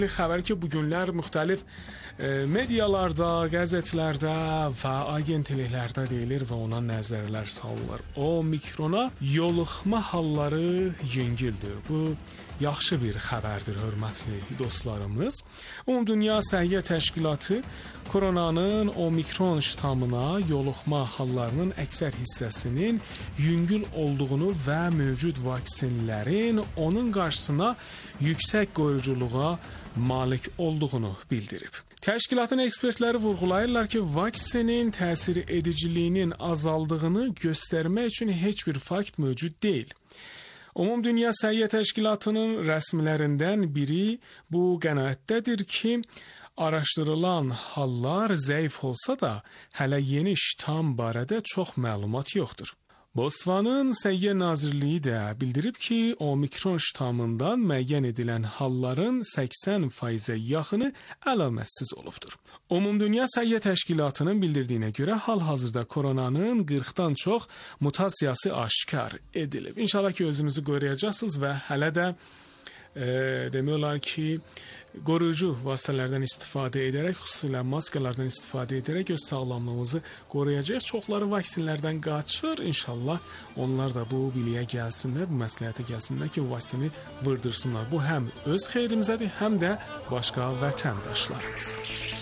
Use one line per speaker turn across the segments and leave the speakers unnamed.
Xəbər ki, bu günlər müxtəlif medialarda, qəzetlərdə və agentliklərdə deyilir və ona nəzərlər salınır. O mikrona yoluxma halları yüngüldür. Bu yaxşı bir xəbərdir, hörmətli dostlarımız. Ümumdünya Səhiyyə Təşkilatı koronanın omikron ştamına yoluxma hallarının əksər hissəsinin yüngül olduğunu və mövcud vaksinlərin onun qarşısına yüksək qoruyuculuğa malik olduğunu bildirib. Təşkilatın ekspertləri vurğulayırlar ki, vaksinin təsir ediciliyinin azaldığını göstərmək üçün heç bir fakt mövcud deyil. Ümumdünya Səhiyyə Təşkilatının rəsmilərindən biri bu qənaətdədir ki, araşdırılan hallar zəif olsa da, hələ yeni ştam barədə çox məlumat yoxdur. Botsvanın Səhiyyə Nazirliyi də bildirib ki, omikron ştamından müəyyən edilən halların 80%-ə yaxını əlamətsiz olubdur. Ümumdünya Səhiyyə Təşkilatının bildirdiyinə görə hal-hazırda koronanın 40-dan çox mutasiyası aşkar edilib. İnşallah ki, özünüzü qoruyacaqsınız və hələ də demək olar ki, qoruyucu vasitələrdən istifadə edərək, xüsusilə maskalardan istifadə edərək öz sağlamlığımızı qoruyacağıq. Çoxları vaksinlərdən qaçır. İnşallah onlar da bu biliyə gəlsinlər, bu məsləhətə gəlsinlər ki, vaksini vurdursunlar. Bu həm öz xeyrimizədir, həm də başqa vətəndaşlarımız.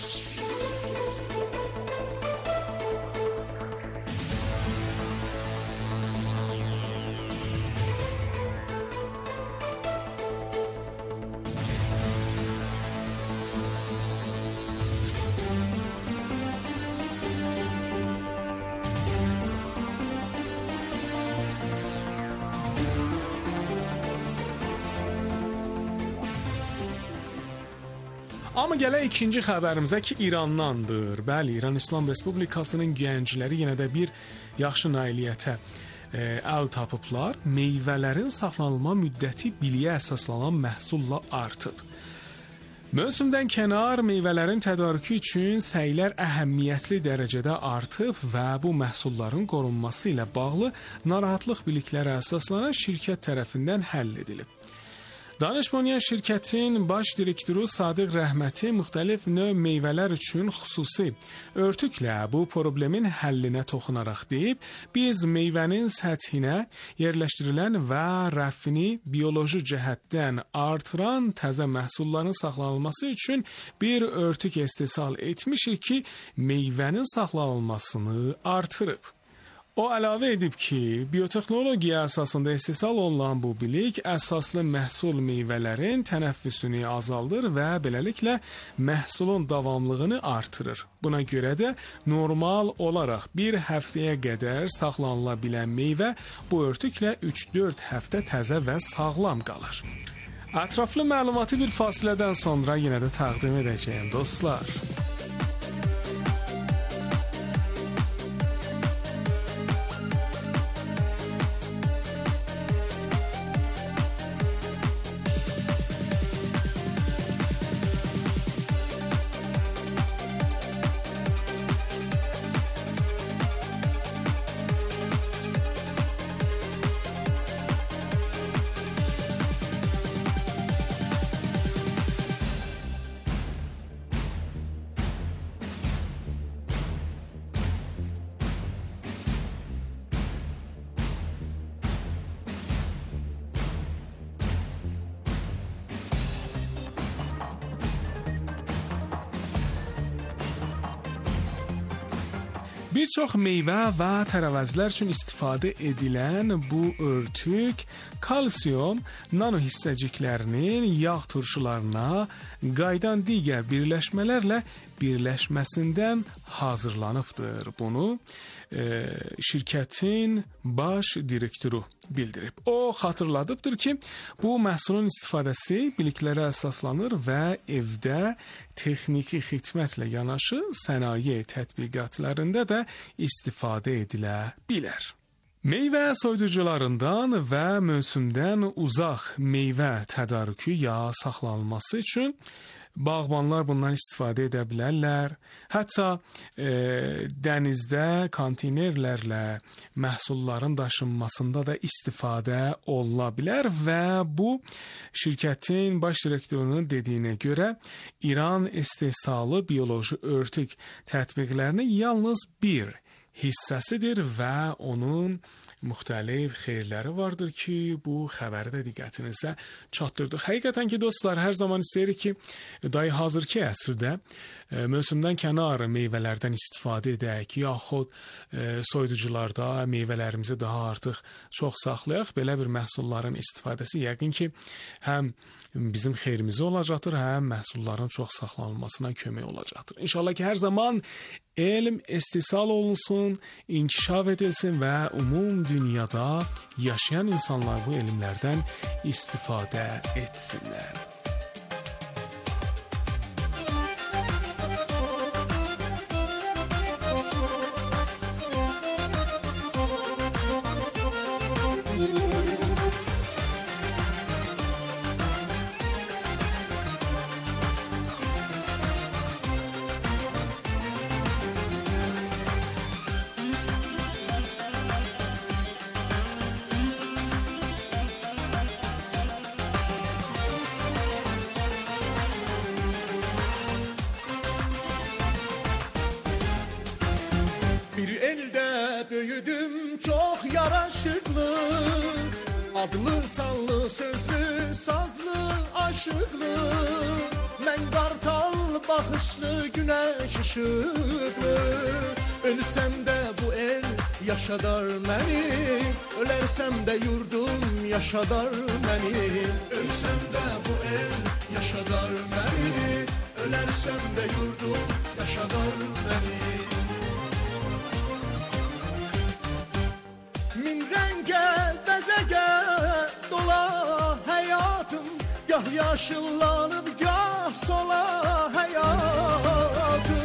Amma gələk ikinci xəbərimizə ki, İrandandır. Bəli, İran İslam Respublikasının gəncləri yenə də bir yaxşı nailiyyətə əl tapıblar. Meyvələrin saxlanılma müddəti biliyə əsaslanan məhsulla artıb. Mövsümdən kənar meyvələrin tədarükü üçün səylər əhəmiyyətli dərəcədə artıb və bu məhsulların qorunması ilə bağlı narahatlıq biliklərə əsaslanan şirkət tərəfindən həll edilib. Danışmanyan şirkətin baş direktoru Sadiq Rəhməti müxtəlif növ meyvələr üçün xüsusi örtüklə bu problemin həllinə toxunaraq deyib, biz meyvənin səthinə yerləşdirilən və rəfini bioloji cəhətdən artıran təzə məhsulların saxlanılması üçün bir örtük istehsal etmişik ki, meyvənin saxlanılmasını artırıb. O əlavə edib ki, biotexnologiya əsasında istehsal olunan bu bilik əsaslı məhsul meyvələrin tənəffüsünü azaldır və beləliklə məhsulun davamlılığını artırır. Buna görə də normal olaraq bir həftəyə qədər saxlanıla bilən meyvə bu örtüklə 3-4 həftə təzə və sağlam qalır. Ətraflı məlumatı bir fasilədən sonra yenə də təqdim edəcəyim dostlar. Bir çox meyvə və tərəvəzlər üçün istifadə edilən bu örtük kalsium nano hissəciklərinin yağ turşularına qayıdan digər birləşmələrlə birləşməsindən hazırlanıbdır. Bunu şirkətin baş direktoru bildirib. O xatırladıbdır ki, bu məhsulun istifadəsi biliklərə əsaslanır və evdə texniki xidmətlə yanaşı sənaye tətbiqatlarında da istifadə edilə bilər. Meyvə soyuducularından və mövsümdən uzaq meyvə tədarükü ya saxlanılması üçün bağbanlar bundan istifadə edə bilərlər. Hətta dənizdə konteynerlərlə məhsulların daşınmasında da istifadə oluna bilər və bu şirkətin baş direktorunun dediyinə görə İran istehsalı bioloji örtük tətbiqlərinin yalnız bir hissəsidir və onun müxtəlif xeyirləri vardır ki, bu xəbəri də diqqətinizə çatdırdıq. Həqiqətən ki, dostlar, hər zaman istəyirik ki, dahi hazırki əsrdə mövsümdən kənar meyvələrdən istifadə edək, yaxud soyuducularda meyvələrimizi daha artıq çox saxlayaq. Belə bir məhsulların istifadəsi yəqin ki, həm bizim xeyrimizə olacaqdır, həm məhsulların çox saxlanılmasına kömək olacaqdır. İnşallah ki, hər zaman elm istehsal olunsun, inkişaf edilsin və ümum dünyada yaşayan insanlar bu elmlərdən istifadə etsinlər.
Bir elde büyüdüm çok yaraşıklı, adlı sanlı sözlü sazlı aşıklı. Ben kartal bakışlı güneş ışıklı. Ölsem de bu el yaşadar beni, ölersem de yurdum yaşadar beni. Ölsem de bu el yaşadar beni, ölersem de yurdum yaşadar beni. Min renge bezege dola hayatım, gah yaşıllanıp gah sola hayatım.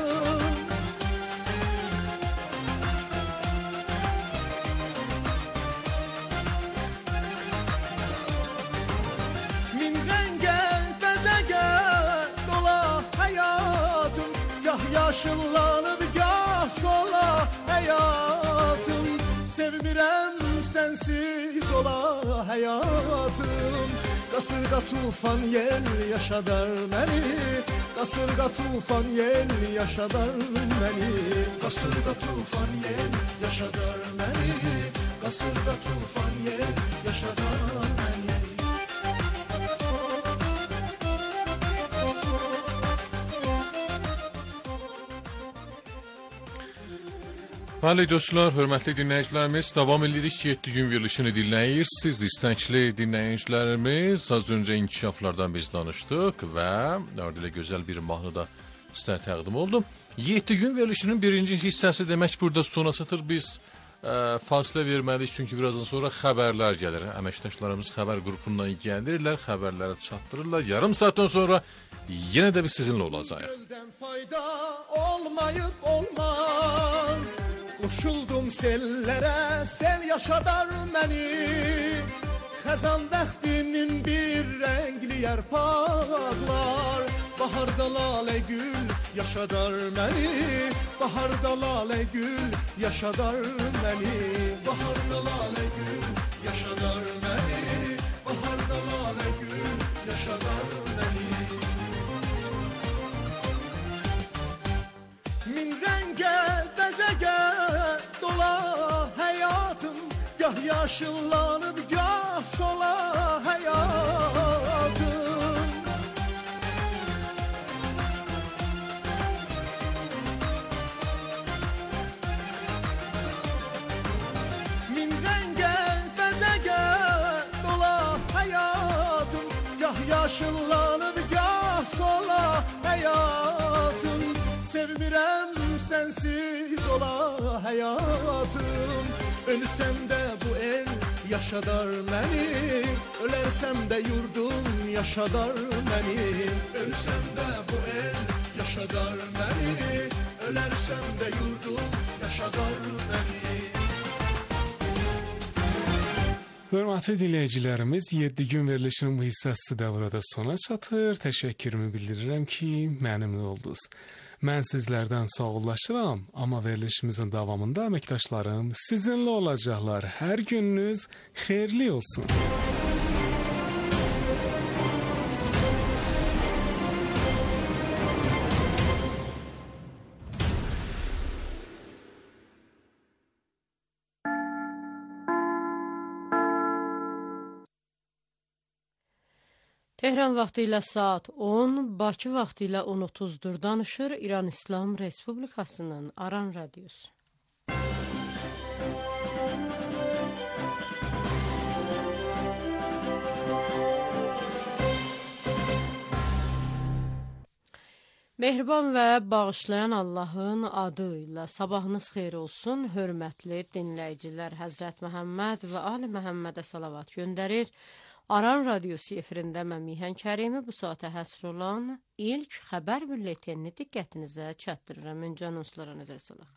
Min renge bezege dola hayatım, gah yaşıllanıp gah sola hayatım. Sevmirəm sensiz ola hayatım. Kasırga tufan yel yaşadar beni, kasırga tufan yel yaşadar beni. Kasırga tufan yel yaşadar beni, kasırga tufan yel yaşadar beni.
Bəli dostlar, hörmətli dinləyicilərimiz, davam edirik 7 gün verilişini dinləyirsiniz. İstəkli dinləyicilərimiz, az öncə inkişaflardan biz danışdıq və orada gözəl bir mahnı da sizə təqdim oldu. 7 gün verilişinin birinci hissəsi demək burada sona çatır. Biz fasilə verməliyik çünki birazdan sonra xəbərlər gəlir. Əməkdaşlarımız xəbər qrupundan gəlirlər, xəbərləri çatdırırlar. Yarım saatdan sonra yenə də biz sizinlə olacağıq.
Göldən fayda olmayıb olmaz. Koşuldum sellere, sel yaşadar beni. Xəzan bəxtimin bir rəngli yarpaqlar. Baharda lalə gül yaşadar beni. Baharda lalə gül yaşadar beni. Baharda lalə gül yaşadar beni. Baharda lalə gül yaşadar beni. Min renge bezege dola hayatım, gah yaşıllanıp gah sola hayatım. Min renge bezege dola hayatım, gah yaşıllanıp gah sola hayatım. Sevmirəm sensiz ola hayatım. Ölsem de bu el yaşadar beni, ölersem de yurdum yaşadar beni. Ölsem de bu el yaşadar beni, ölersem de yurdum yaşadar beni.
Hörmətli dinləyicilərimiz, 7 gün verilişinin bu hissəsi də burada sona çatır. Təşəkkürümü bildirirəm ki, mənimlə oldunuz. Mən sizlərdən sağollaşıram, amma verilişimizin davamında əməkdaşlarım sizinlə olacaqlar. Hər gününüz xeyirli olsun.
Tehran vaxtı ilə saat 10, Bakı vaxtı ilə 10:30-dur. Danışır İran İslam Respublikasının Aran Radiosu. Mehriban və bağışlayan Allahın adı ilə sabahınız xeyir olsun. Hörmətli dinləyicilər, Həzrət Məhəmməd və Ali Məhəmmədə salavat göndərir. Aran Radiosu efirində mən Mihan Kərimi bu saata həsr olan ilk xəbər bülletenini diqqətinizə çatdırıram. Öncə anonslara nəzər salaq.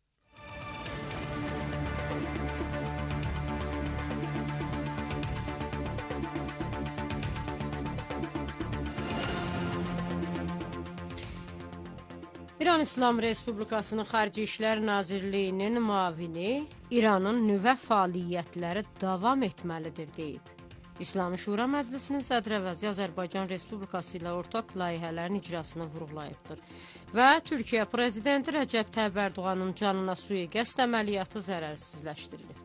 İran İslam Respublikasının Xarici İşlər Nazirliyinin müavini İranın nüvə fəaliyyətləri davam etməlidir deyib. İslami Şura Məclisinin sədr əvəzi Azərbaycan Respublikası ilə ortaq layihələrin icrasını vurğulayıbdır. Və Türkiyə Prezidenti Rəcəb Tayyib Ərdoğanın canına sui-qəsd əməliyyatı zərərsizləşdirilib.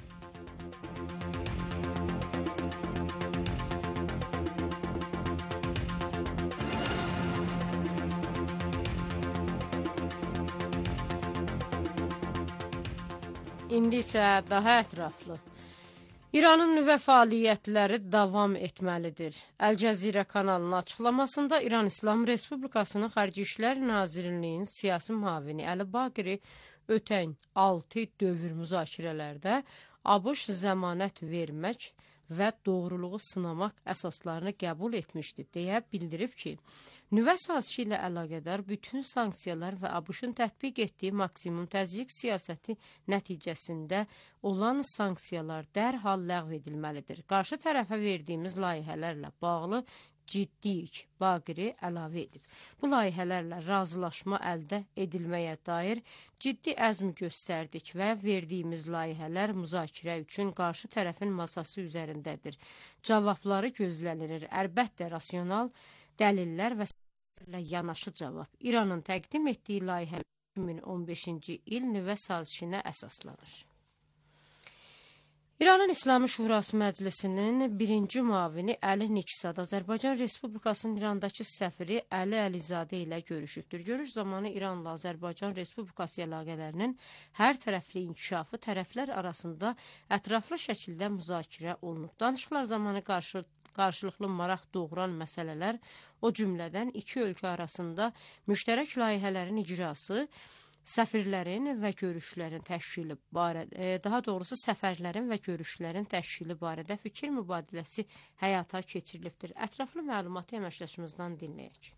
İndi isə daha ətraflı. İranın nüvə fəaliyyətləri davam etməlidir. Əl-Cəzirə kanalının açıqlamasında İran İslam Respublikasının Xarici İşlər Nazirliyinin siyasi müavini Əli Baqiri ötən 6 dövr müzakirələrdə ABŞ zəmanət vermək və doğruluğu sınamaq əsaslarını qəbul etmişdi deyə bildirib ki, nüvə sazişi ilə əlaqədar bütün sanksiyalar və ABŞ-ın tətbiq etdiyi maksimum təzyiq siyasəti nəticəsində olan sanksiyalar dərhal ləğv edilməlidir. Qarşı tərəfə verdiyimiz layihələrlə bağlı ciddiyik, Baqiri əlavə edib. Bu layihələrlə razılaşma əldə edilməyə dair ciddi əzm göstərdik və verdiyimiz layihələr müzakirə üçün qarşı tərəfin masası üzərindədir. Cavabları gözlənilir. Əlbəttə, rasional dəlillər və ilə yanaşı cavab. İranın təqdim etdiyi layihə 2015-ci il nüvə sazişinə əsaslanır. İranın İslami Şurası Məclisinin birinci müavini Əli Niksad Azərbaycan Respublikasının İrandakı səfiri Əli Əlizadə ilə görüşübdür. Görüş zamanı İranla Azərbaycan Respublikası əlaqələrinin hər tərəfli inkişafı tərəflər arasında ətraflı şəkildə müzakirə olunub. Danışıqlar zamanı qarşılıqlı maraq doğuran məsələlər, o cümlədən iki ölkə arasında müştərək layihələrin icrası, səfərlərin və görüşlərin təşkili barədə fikir mübadiləsi həyata keçirilibdir. Ətraflı məlumatı əməkdaşımızdan dinləyək.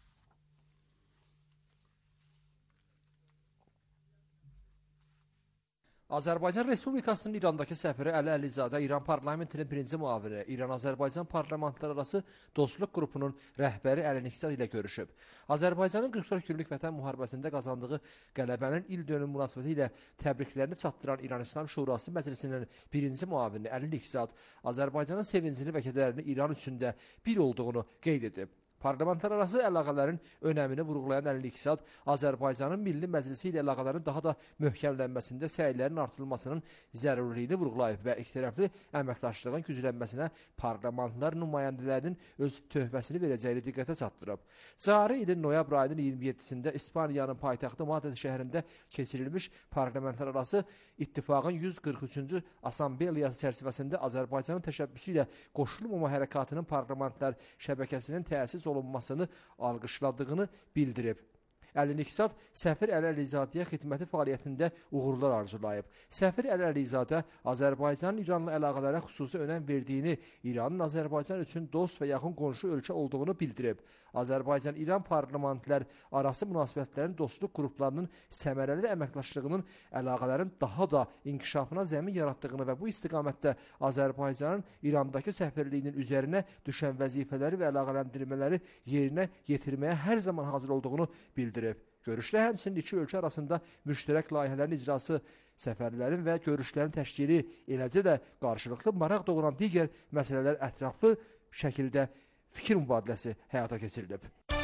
Azərbaycan Respublikasının İrandakı səfiri Əli Əlizadə, İran parlamentinin birinci müavini, İran-Azərbaycan parlamentlərarası dostluq qrupunun rəhbəri Əli Niksad ilə görüşüb. Azərbaycanın 44 günlük vətən müharibəsində qazandığı qələbənin il dönümü münasibəti ilə təbriklərini çatdıran İran İslam Şurası Məclisinin birinci müavini Əli Niksad, Azərbaycanın sevincini və kədərini İran üçündə bir olduğunu qeyd edib. Parlamentlərarası əlaqələrin önəmini vurğulayan Əli Niksad, Azərbaycanın Milli Məclisi ilə əlaqələrin daha da möhkəmlənməsində səylərin artırılmasının zəruriliğini vurğulayıb və ikitərəfli əməkdaşlığın güclənməsinə parlamentlər nümayəndələrinin öz töhfəsini verəcəyini diqqətə çatdırıb. Cari ilin noyabr ayının 27-sində İspaniyanın paytaxtı Madrid şəhərində keçirilmiş parlamentlərarası İttifaqın 143-cü Assambleyası çərçivəsində Azərbaycanın təşəbbüsü ilə qoşulmama hərəkatının parlamentlər şəbəkəsinin təsis olunmasını alqışladığını bildirib. Əli-Niksat Səfir Əli Əlizadəyə xidməti fəaliyyətində uğurlar arzulayıb. Səfir Əli Əlizadə Azərbaycanın İranla əlaqələrə xüsusi önəm verdiyini, İranın Azərbaycan üçün dost və yaxın qonşu ölkə olduğunu bildirib. Azərbaycan-İran parlamentlər arası münasibətlərin dostluq qruplarının səmərəli əməkdaşlığının əlaqələrin daha da inkişafına zəmin yaratdığını və bu istiqamətdə Azərbaycanın İrandakı səfirliyinin üzərinə düşən vəzifələri və əlaqələndirmələri yerinə yetirməyə hər zaman hazır olduğunu bildirib. Görüşdə həmçinin iki ölkə arasında müştərək layihələrin icrası, səfərlərin və görüşlərin təşkili, eləcə də qarşılıqlı maraq doğuran digər məsələlər ətraflı şəkildə fikir mübadiləsi həyata keçirilib.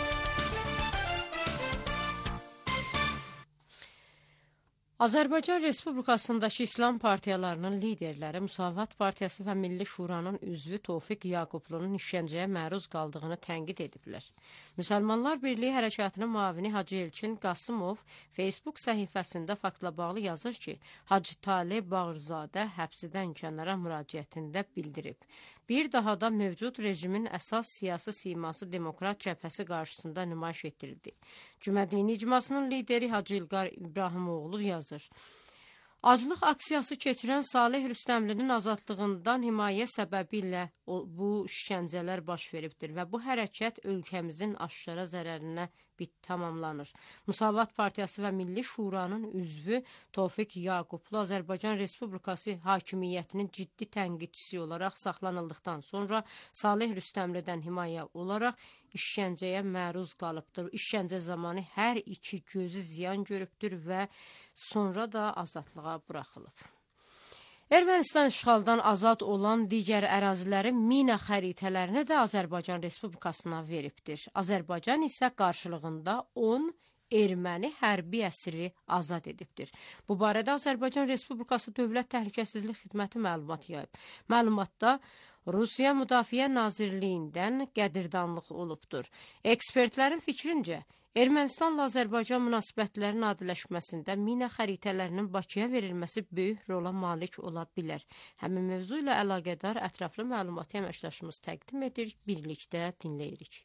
Azərbaycan Respublikasındakı İslam partiyalarının liderləri Müsavat Partiyası və Milli Şuranın üzvü Tofiq Yaqublunun işgəncəyə məruz qaldığını tənqid ediblər. Müsəlmanlar Birliyi Hərəkatının müavini Hacı Elçin Qasımov Facebook səhifəsində faktla bağlı yazır ki, Hacı Talib Bağırzadə həbsdən kənara müraciətində bildirib. Bir daha da mövcud rejimin əsas siyasi siması Demokrat Cəbhəsi qarşısında nümayiş etdirildi. Cümə dini icmasının lideri Hacı İlqar İbrahimoğlu yazır. Aclıq aksiyası keçirən Salih Rüstəmlinin azadlığından himayə səbəbi ilə bu işgəncələr baş veribdir və bu hərəkət ölkəmizin aşkara zərərinə tamamlanır. Müsavat Partiyası və Milli Şuranın üzvü Tofiq Yaqublu Azərbaycan Respublikası hakimiyyətinin ciddi tənqidçisi olaraq saxlanıldıqdan sonra Salih Rüstəmlidən himayə olaraq işgəncəyə məruz qalıbdır. İşgəncə zamanı hər iki gözü ziyan görübdür və sonra da azadlığa buraxılıb. Ermənistan işğaldan azad olan digər ərazilərin mina xəritələrini də Azərbaycan Respublikasına veribdir. Azərbaycan isə qarşılığında 10 erməni hərbi əsiri azad edibdir. Bu barədə Azərbaycan Respublikası Dövlət Təhlükəsizlik Xidməti məlumat yayıb. Məlumatda Rusiya Müdafiə Nazirliyindən qədirdanlıq olubdur. Ekspertlərin fikrincə, Ermənistanla Azərbaycan münasibətlərinin adiləşməsində mina xəritələrinin Bakıya verilməsi böyük rola malik ola bilər. Həmin mövzu ilə əlaqədar ətraflı məlumatı əməkdaşımız təqdim edir, birlikdə dinləyirik.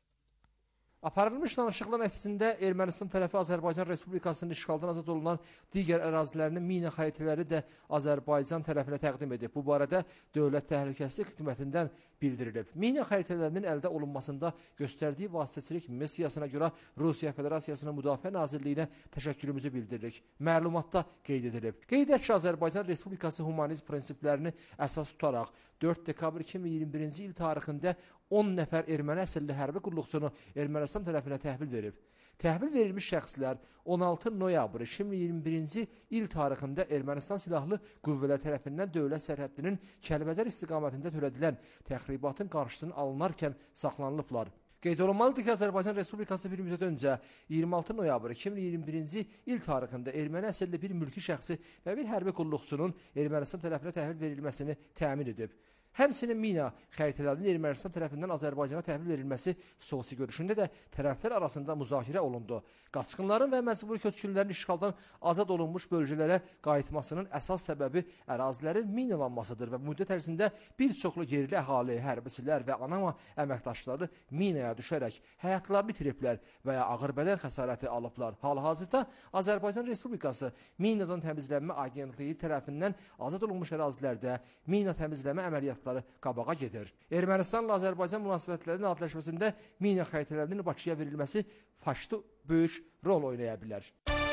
Aparılmış danışıqlar nəticəsində Ermənistan tərəfi Azərbaycan Respublikasının işğaldan azad olunan digər ərazilərinin mina xəritələri də Azərbaycan tərəfinə təqdim edib. Bu barədə Dövlət Təhlükəsizlik Xidmətindən bildirilib. Mina xəritələrinin əldə olunmasında göstərdiyi vasitəçilik missiyasına görə Rusiya Federasiyasının Müdafiə Nazirliyinə təşəkkürümüzü bildiririk. Məlumatda qeyd edilib. Qeyd edək ki, Azərbaycan Respublikası humanizm prinsiplərini əsas tutaraq 4 dekabr 2021-ci il tarixində 10 nəfər erməni əsilli hərbi qulluqçunu Ermənistan tərəfinə təhvil verib. Təhvil verilmiş şəxslər 16 noyabr 2021-ci il tarixində Ermənistan Silahlı Qüvvələr tərəfindən dövlət sərhədinin Kəlbəcər istiqamətində törədilən təxribatın qarşısını alınarkən saxlanılıblar. Qeyd olunmalıdır ki, Azərbaycan Respublikası bir müddət öncə 26 noyabr 2021-ci il tarixində erməni əsilli bir mülki şəxsi və bir hərbi qulluqçunun Ermənistan tərəfinə təhvil verilməsini təmin edib. Həmçinin mina xəritələrinin Ermənistan tərəfindən Azərbaycana təhvil verilməsi sosial görüşündə də tərəflər arasında müzakirə olundu. Qaçqınların və məcburi köçkünlərin işğaldan azad olunmuş bölgələrə qayıtmasının əsas səbəbi ərazilərin minalanmasıdır və müddət ərzində bir çoxlu yerli əhali, hərbiçilər və ANAMA əməkdaşları minaya düşərək həyatlarını itiriblər və ya ağır bədən xəsarəti alıblar. Hal-hazırda Azərbaycan Respublikası Minadan Təmizlənmə Agentliyi tərəfindən azad olunmuş ərazilərdə mina təmizləmə əməliyyatları qabağa gedir. Ermənistanla Azərbaycan münasibətlərinin adləşməsində mina xəritələrinin Bakıya verilməsi faşlı böyük rol oynaya bilər.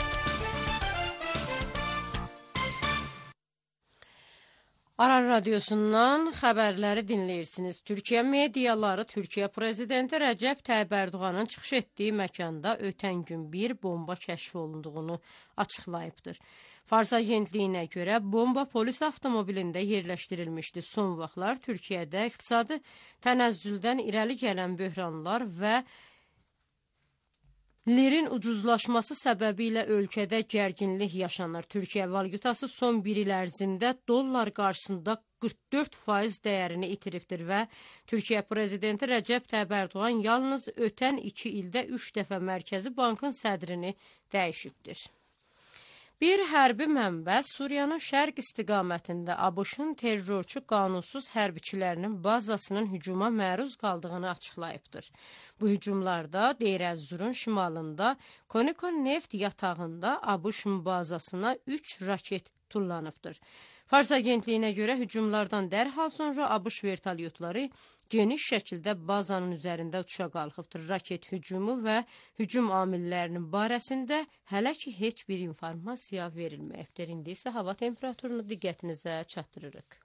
Arar Radiosundan xəbərləri dinləyirsiniz. Türkiyə mediaları Türkiyə Prezidenti Rəcəb Tayyib Ərdoğanın çıxış etdiyi məkanda ötən gün bir bomba kəşf olunduğunu açıqlayıbdır. Fars agentliyinə görə bomba polis avtomobilində yerləşdirilmişdi. Son vaxtlar Türkiyədə iqtisadi tənəzzüldən irəli gələn böhranlar və lirin ucuzlaşması səbəbilə ölkədə gərginlik yaşanır. Türkiyə valyutası son bir il ərzində dollar qarşısında 44% dəyərini itiribdir və Türkiyə Prezidenti Rəcəb Tayyib Ərdoğan yalnız ötən 2 ildə 3 dəfə Mərkəzi Bankın sədrini dəyişibdir. Bir hərbi mənbə Suriyanın şərq istiqamətində ABŞ-ın terrorçu qanunsuz hərbiçilərinin bazasının hücuma məruz qaldığını açıqlayıbdır. Bu hücumlarda Deyr Əz-Zurun şimalında Konikon neft yatağında ABŞ bazasına 3 raket tullanıbdır. Fars agentliyinə görə hücumlardan dərhal sonra ABŞ vertolyotları geniş şəkildə bazanın üzərində uçuşa qalxıbdır. Raket hücumu və hücum amillərinin barəsində hələ ki heç bir informasiya verilməyibdir. İndi isə hava temperaturunu diqqətinizə çatdırırıq.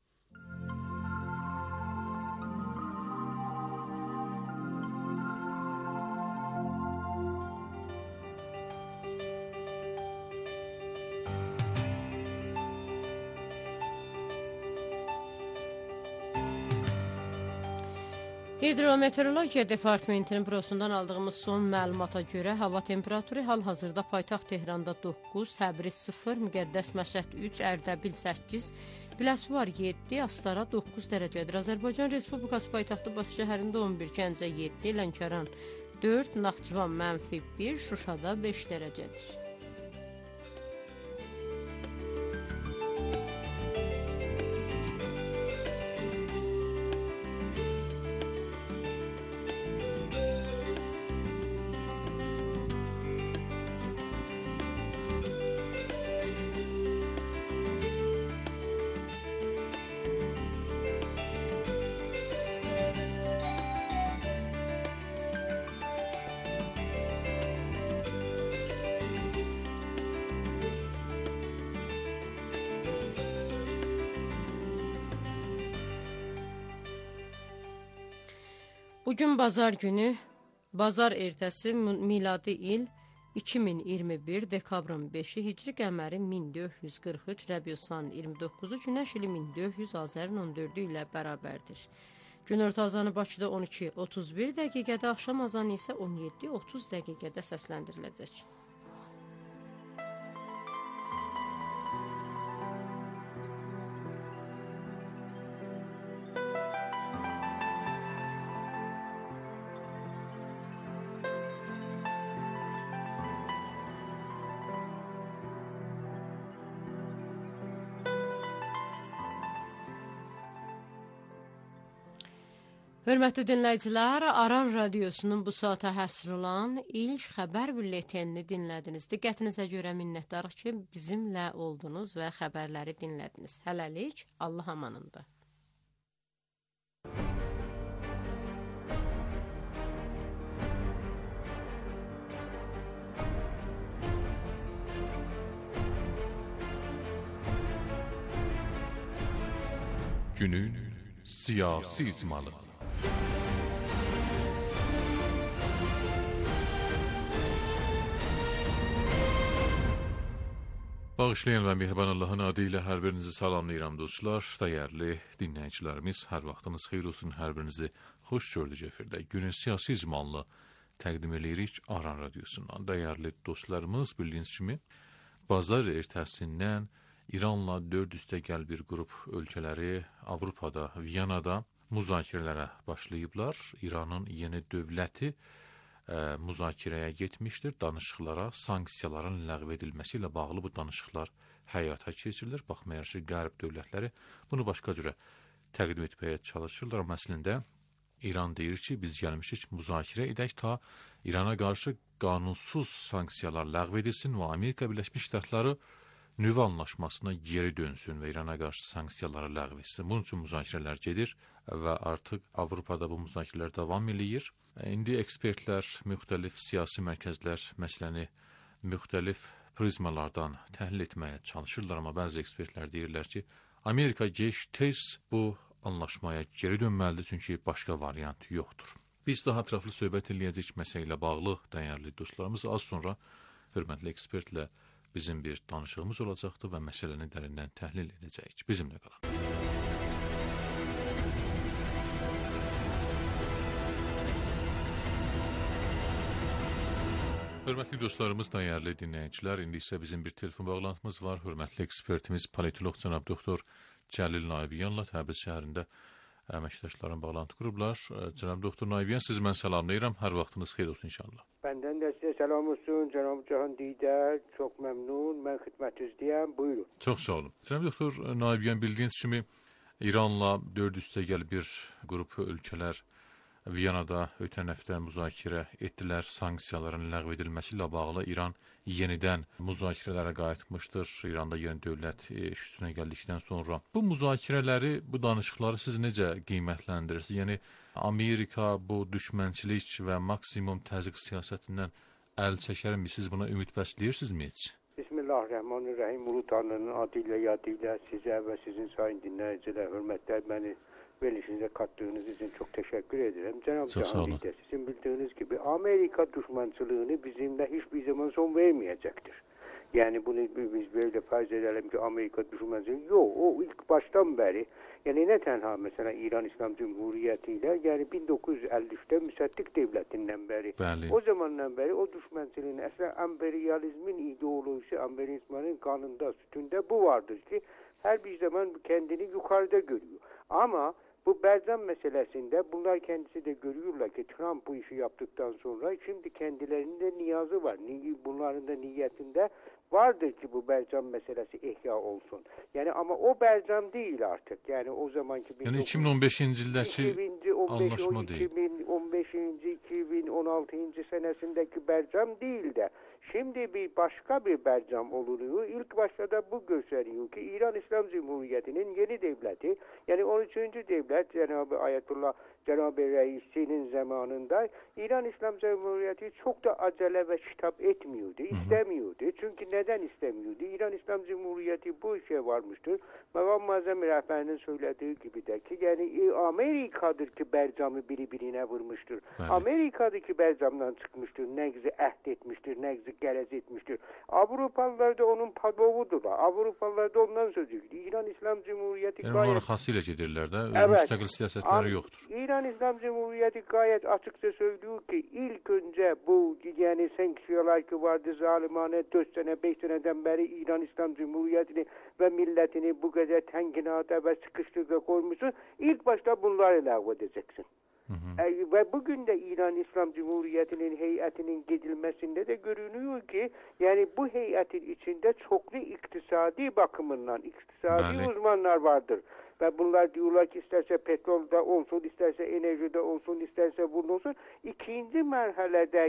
Hidrometeorologiya Departamentinin bürosundan aldığımız son məlumata görə hava temperaturu hal-hazırda paytaxt Tehranda 9, Təbriz 0, Müqəddəs Məşəd 3, Ərdəbil 8, Biləsuvar 7, Astara 9 dərəcədir. Azərbaycan Respublikası paytaxtı Bakı şəhərində 11, Gəncə 7, Lənkəran 4, Naxçıvan -1, Şuşada 5 dərəcədir. Bugün bazar günü, bazar ertəsi miladi il 2021 dekabrın 5-i, hicri qəməri 1443, Rəbiusan 29-u, günəş ili 1400, Azərin 14-ü ilə bərabərdir. Günorta azanı Bakıda 12:31 dəqiqədə, axşam azanı isə 17:30 dəqiqədə səsləndiriləcək. Hörmətli dinləyicilər, Aran Radiosunun bu saata həsr olan ilk xəbər bülletenini dinlədiniz. Diqqətinizə görə minnətdarıq ki, bizimlə oldunuz və xəbərləri dinlədiniz. Hələlik, Allah amanında.
Günün siyasi icmalı. Bağışlayan və mehriban Allahın adı ilə hər birinizi salamlayıram dostlar. Dəyərli dinləyicilərimiz, hər vaxtınız xeyir olsun, hər birinizi xoş gördük efirdə. Günün siyasi icmalını təqdim edirik Aran Radiosundan. Dəyərli dostlarımız, bildiyiniz kimi, bazar ertəsindən İranla 400 bir qrup ölkələri Avropada, Viyanada müzakirələrə başlayıblar. İranın yeni dövləti müzakirəyə getmişdir. Danışıqlara sanksiyaların ləğv edilməsi ilə bağlı bu danışıqlar həyata keçirilir. Baxmayaraq ki, qərb dövlətləri bunu başqa cürə təqdim etməyə çalışırlar. Əslində, İran deyir ki, biz gəlmişik müzakirə edək ta İrana qarşı qanunsuz sanksiyalar ləğv edilsin və Amerika Birləşmiş Ştatları nüvə anlaşmasına geri dönsün və İrana qarşı sanksiyaları ləğv etsin. Bunun üçün müzakirələr gedir və artıq Avropada bu müzakirələr davam edir. İndi ekspertlər, müxtəlif siyasi mərkəzlər məsələni müxtəlif prizmalardan təhlil etməyə çalışırlar, amma bəzi ekspertlər deyirlər ki, Amerika gec-tez bu anlaşmaya geri dönməlidir, çünki başqa variant yoxdur. Biz daha ətraflı söhbət eləyəcək məsələ ilə bağlı, dəyərli dostlarımız, az sonra hörmətli ekspertlə bizim bir danışığımız olacaqdır və məsələni dərindən təhlil edəcəyik. Bizimlə qalın. Hörmətli dostlarımız, dəyərli dinləyicilər, indi isə bizim bir telefon bağlantımız var. Hörmətli ekspertimiz, politolog cənab doktor Cəlil Naibiyanla Təbriz şəhərində əməkdaşlarım bağlantı qurublar. Cənab doktor Naibiyan, siz mən salamlayıram. Hər vaxtınız xeyir olsun inşallah.
Benden de size selam olsun. Cenab-ı Cihan Didar, çok memnun. Ben xidmətinizdeyim. Buyurun.
Çox sağ olun. Cənab doktor Naibiyan, bildiyiniz kimi İranla 4 üstəgəl bir qrup ölkələr Viyanada ötən həftə müzakirə etdilər. Sanksiyaların ləğv edilməsi ilə bağlı İran yenidən müzakirələrə qayıtmışdır. İranda yeni dövlət iş üstünə gəldikdən sonra. Bu müzakirələri, bu danışıqları siz necə qiymətləndirirsiniz? Yəni Amerika bu düşmənçilik və maksimum təzyiq siyasətindən əl çəkərmi? Siz buna ümid bəsləyirsinizmi heç?
Bismillahirrahmanirrahim. Ulu Tanrı'nın adıyla yadıyla size ve sizin sayın dinleyiciler, hürmetler, beni verilişinize kattığınız için çok teşekkür ederim. Cenab-ı Cihan Didar, sizin bildiğiniz gibi Amerika düşmançılığını bizimle hiçbir zaman son vermeyecektir. Yani bunu biz böyle farz edelim ki Amerika düşmançılığı yok. O ilk baştan beri, yani ne tenha mesela İran İslam Cumhuriyeti ile, yani 1953'te müsəddiq devletinden beri,
Bəli.
o zamandan beri o düşmançılığın esas emperyalizmin ideolojisi, emperyalizmin kanında, sütünde bu vardır ki her bir zaman kendini yukarıda görüyor. Ama bu Berzan meselesinde bunlar kendisi de görüyorlar ki Trump bu işi yaptıktan sonra şimdi kendilerinde niyazı var. Bunların da niyetinde vardır ki bu Berzan meselesi ihya olsun. Yani ama o Berzan değil artık. Yani o zamanki...
Yani 2015-ci ildəki anlaşma değil.
2015. 2016. senesindeki Berzan değil de şimdi bir başka bir Berzan oluyor. İlk başta da bu gösteriyor ki İran İslam Cumhuriyeti'nin yeni devleti, yani 13. devlet Cenab-ı Ayetullah, Cenab-ı Reis'inin zamanında İran İslam Cumhuriyeti çok da acele ve şitap etmiyordu, istemiyordu. Çünkü neden istemiyordu? İran İslam Cumhuriyeti bu işe varmıştır. Mevlam Muazzam rehberinin söylediği gibi de ki yani Amerika'dır ki Berzam'ı birbirine vurmuştur.
Evet.
Amerika'dır ki Berzam'dan çıkmıştır, negzi ehd etmiştir, negzi gerez etmiştir. Avrupalılar da onun padovudurlar. Avrupalılar da ondan söz ediyor. İran İslam Cumhuriyeti
Yəni
gayet...
onlar arxasıyla gedirlər də,
Evet.
müstəqil siyasətləri yoxdur.
İran İslam Cumhuriyeti gayet açıkça söylüyor ki ilk önce bu yani sanksiyalar ki vardı zalimane 4 sene 5 seneden beri İran İslam Cumhuriyeti'ni ve milletini bu kadar tenkinata ve sıkıştırıda koymuşsun. İlk başta bunları lağv edeceksin. Ve bugün de İran İslam Cumhuriyeti'nin heyetinin gidilmesinde de görünüyor ki yani bu heyetin içinde çoklu iktisadi bakımından iktisadi uzmanlar vardır. Ve bunlar diyorlar ki isterse petrolde olsun, isterse enerjide olsun, isterse bunun olsun. İkinci merhalede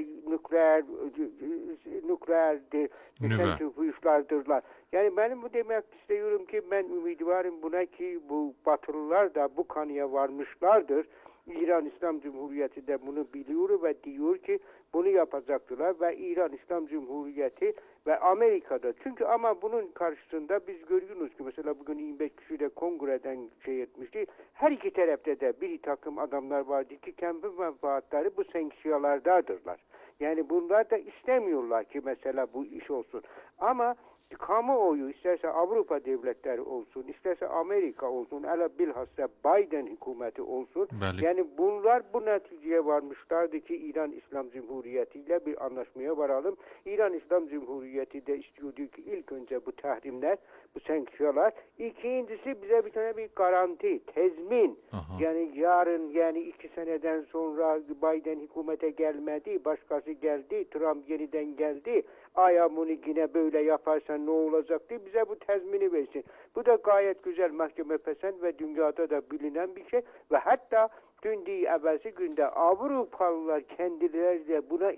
nükleerdir, sentrifujlardırlar. Yani benim bu demek istiyorum ki ben ümidvarım buna ki bu Batılılar da bu kanıya varmışlardır. İran İslam Cumhuriyeti de bunu biliyor ve diyor ki bunu yapacaktılar ve İran İslam Cumhuriyeti ve Amerika'da. Çünkü ama bunun karşısında biz görüyoruz ki mesela bugün 25 kişi de kongreden şey etmişti. Her iki tarafta da bir takım adamlar vardı ki kendi menfaatleri bu sanksiyalardadırlar. Yani bunlar da istemiyorlar ki mesela bu iş olsun. Ama kamuoyu isterse Avrupa devletleri olsun, isterse Amerika olsun, hele bilhassa Biden hükümeti olsun.
Bəli.
Yani bunlar bu neticeye varmışlardı ki İran İslam Cumhuriyeti ile bir anlaşmaya varalım. İran İslam Cumhuriyeti de istiyordu ki ilk önce bu tahrimler, bu sanksiyalar. İkincisi bize bir tane bir garanti, tezmin. Yani yarın yani 2 seneden sonra Biden hükümete gelmedi, başkası geldi, Trump yeniden geldi. Bunu yine böyle yaparsan ne olacak diye bize bu tezmini versin. Bu da gayet güzel mahkeme pesend ve dünyada da bilinen bir şey. Ve hatta dün değil evvelsi günde Avrupalılar kendileri de buna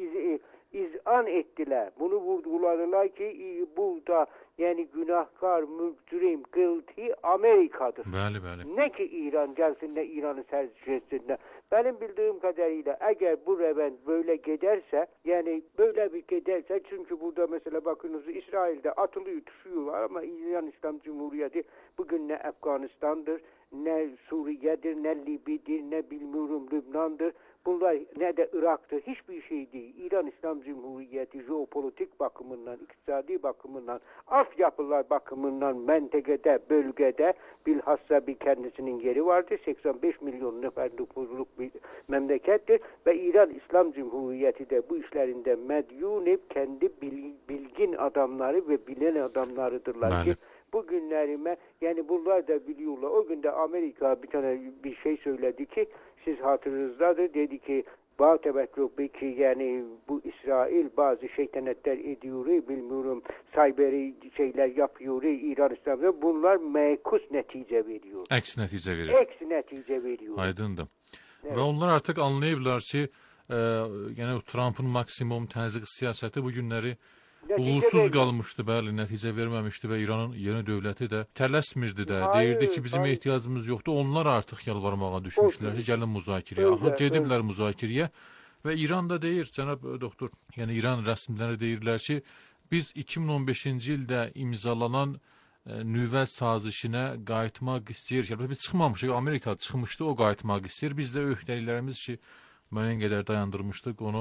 izan ettiler. Bunu vurguladılar ki burada yani günahkar, mücrim, guilty Amerika'dır.
Bəli.
Ne ki İran gelsin ne İran'ı tercih etsin. Benim bildiğim kadarıyla eğer bu revent böyle giderse yani böyle bir giderse çünkü burada mesela bakınız İsrail'de atılıyor düşüyorlar ama İran İslam Cumhuriyeti bugün ne Afganistan'dır ne Suriye'dir ne Libya'dır ne bilmiyorum Lübnan'dır. Bunlar ne de Irak'tır hiçbir şey değil. İran İslam Cumhuriyeti jeopolitik bakımından, iktisadi bakımından, altyapılar bakımından mentekede, bölgede bilhassa bir kendisinin yeri vardır. 85 milyon nüfusluk bir memlekettir ve İran İslam Cumhuriyeti de bu işlerinde medyunep kendi bilgin adamları ve bilen adamlarıdırlar ki bu günlerime yani bunlar da biliyorlar. O günde Amerika bir tane bir şey söyledi ki siz hatırınızdadır. Dedi ki Bağtebetluk ki yani bu İsrail bazı şeytanetler ediyor, bilmiyorum sayberi şeyler yapıyor, İran İslam'da bunlar mekus netice veriyor.
Əks nəticə verir.
Eks netice veriyor.
Aydındır.
Evet.
Və onlar artıq anlayıblar ki, yəni Trump'ın maksimum təzyiq siyasəti bu günləri uğursuz qalmışdı, bəli, nəticə verməmişdi və İranın yeni dövləti də tələsmirdi də. Deyirdi ki, bizim ehtiyacımız yoxdur. Onlar artıq yalvarmağa düşmüşlər ki, gəlin müzakirəyə. Axır gediblər müzakirəyə və İran da deyir, cənab doktor, yəni İran rəsmiləri deyirlər ki, biz 2015-ci ildə imzalanan nüvə sazişinə qayıtmaq istəyir. Yəni biz çıxmamışıq, Amerika çıxmışdı, o qayıtmaq istəyir. Biz də öhdəliklərimiz ki, müəyyən qədər dayandırmışdıq onu.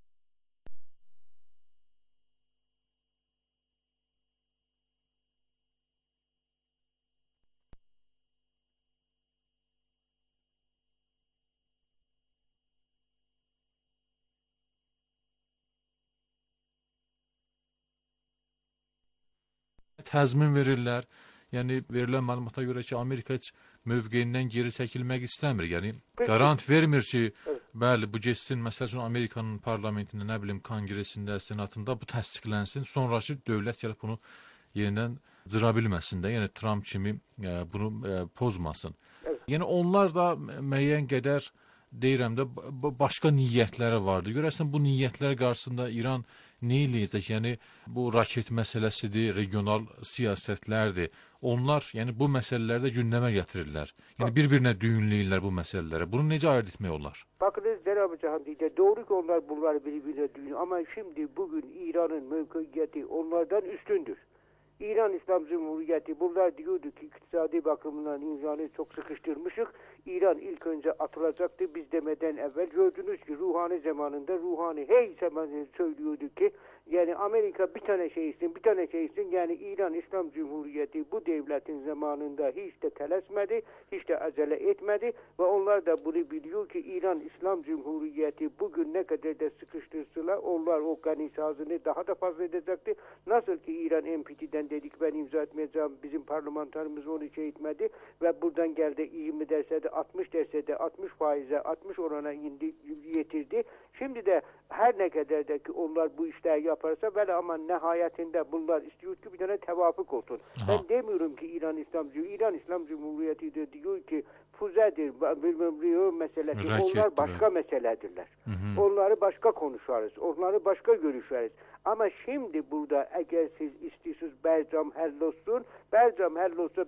Təzmin verirlər. Yəni verilən məlumata görə ki, Amerika heç mövqeyindən geri çəkilmək istəmir. Yəni qarant vermir ki, bəli, bu getsin, məsəl üçün Amerikanın parlamentində, nə bilim, konqresində, senatında bu təsdiqlənsin, sonrakı dövlət gəlib bunu yenidən cıra bilməsin də, yəni Trump kimi bunu pozmasın. Yəni onlar da müəyyən qədər deyirəm də başqa niyyətləri vardır. Görəsən bu niyyətlər qarşısında İran nə eləyəcək? Yəni bu raket məsələsidir, regional siyasətlərdir. Onlar yəni bu məsələləri də gündəmə gətirirlər. Yəni bir-birinə düyünləyirlər bu məsələləri. Bunu necə ayırt etmək olar?
Bakınız Cenab-ı Cihan diyecek. Doğru ki onlar bunlar birbirine düğün ama şimdi bugün İran'ın mevkiyeti onlardan üstündür. İran İslam Cumhuriyeti bunlar diyordu ki iktisadi bakımından İran'ı çok sıkıştırmışık. İran ilk önce atılacaktı biz demeden evvel. Gördünüz ki Ruhani zamanında Ruhani hey zamanı söylüyordu ki yani Amerika bir tane şey istesin yani İran İslam Cumhuriyeti bu devletin zamanında hiç de telesmedi, hiç de acele etmedi ve onlar da bunu biliyor ki İran İslam Cumhuriyeti bugün ne kadar da sıkıştırsalar onlar o ganisazını daha da fazla edecekti. Nasıl ki İran NPT'den dedik ben imza etmeyeceğim bizim parlamenterimiz onu şey etmedi ve buradan geldi 20 derse de 60 derse de 60%'e 60 orana getirdi. Şimdi de her ne kadar da ki onlar bu işleri yaparsa böyle ama nihayetinde bunlar istiyor ki bir tane tevafuk olsun. Ben demiyorum ki İran İslam Cumhuriyeti de diyor ki füzedir, bilmem meselesi. Onlar başka meseledirler. Onları başka konuşarız. Onları başka görüşeriz. Ama şimdi burada eğer siz istiyorsunuz Bercam hallolsun. Bercam hallolsa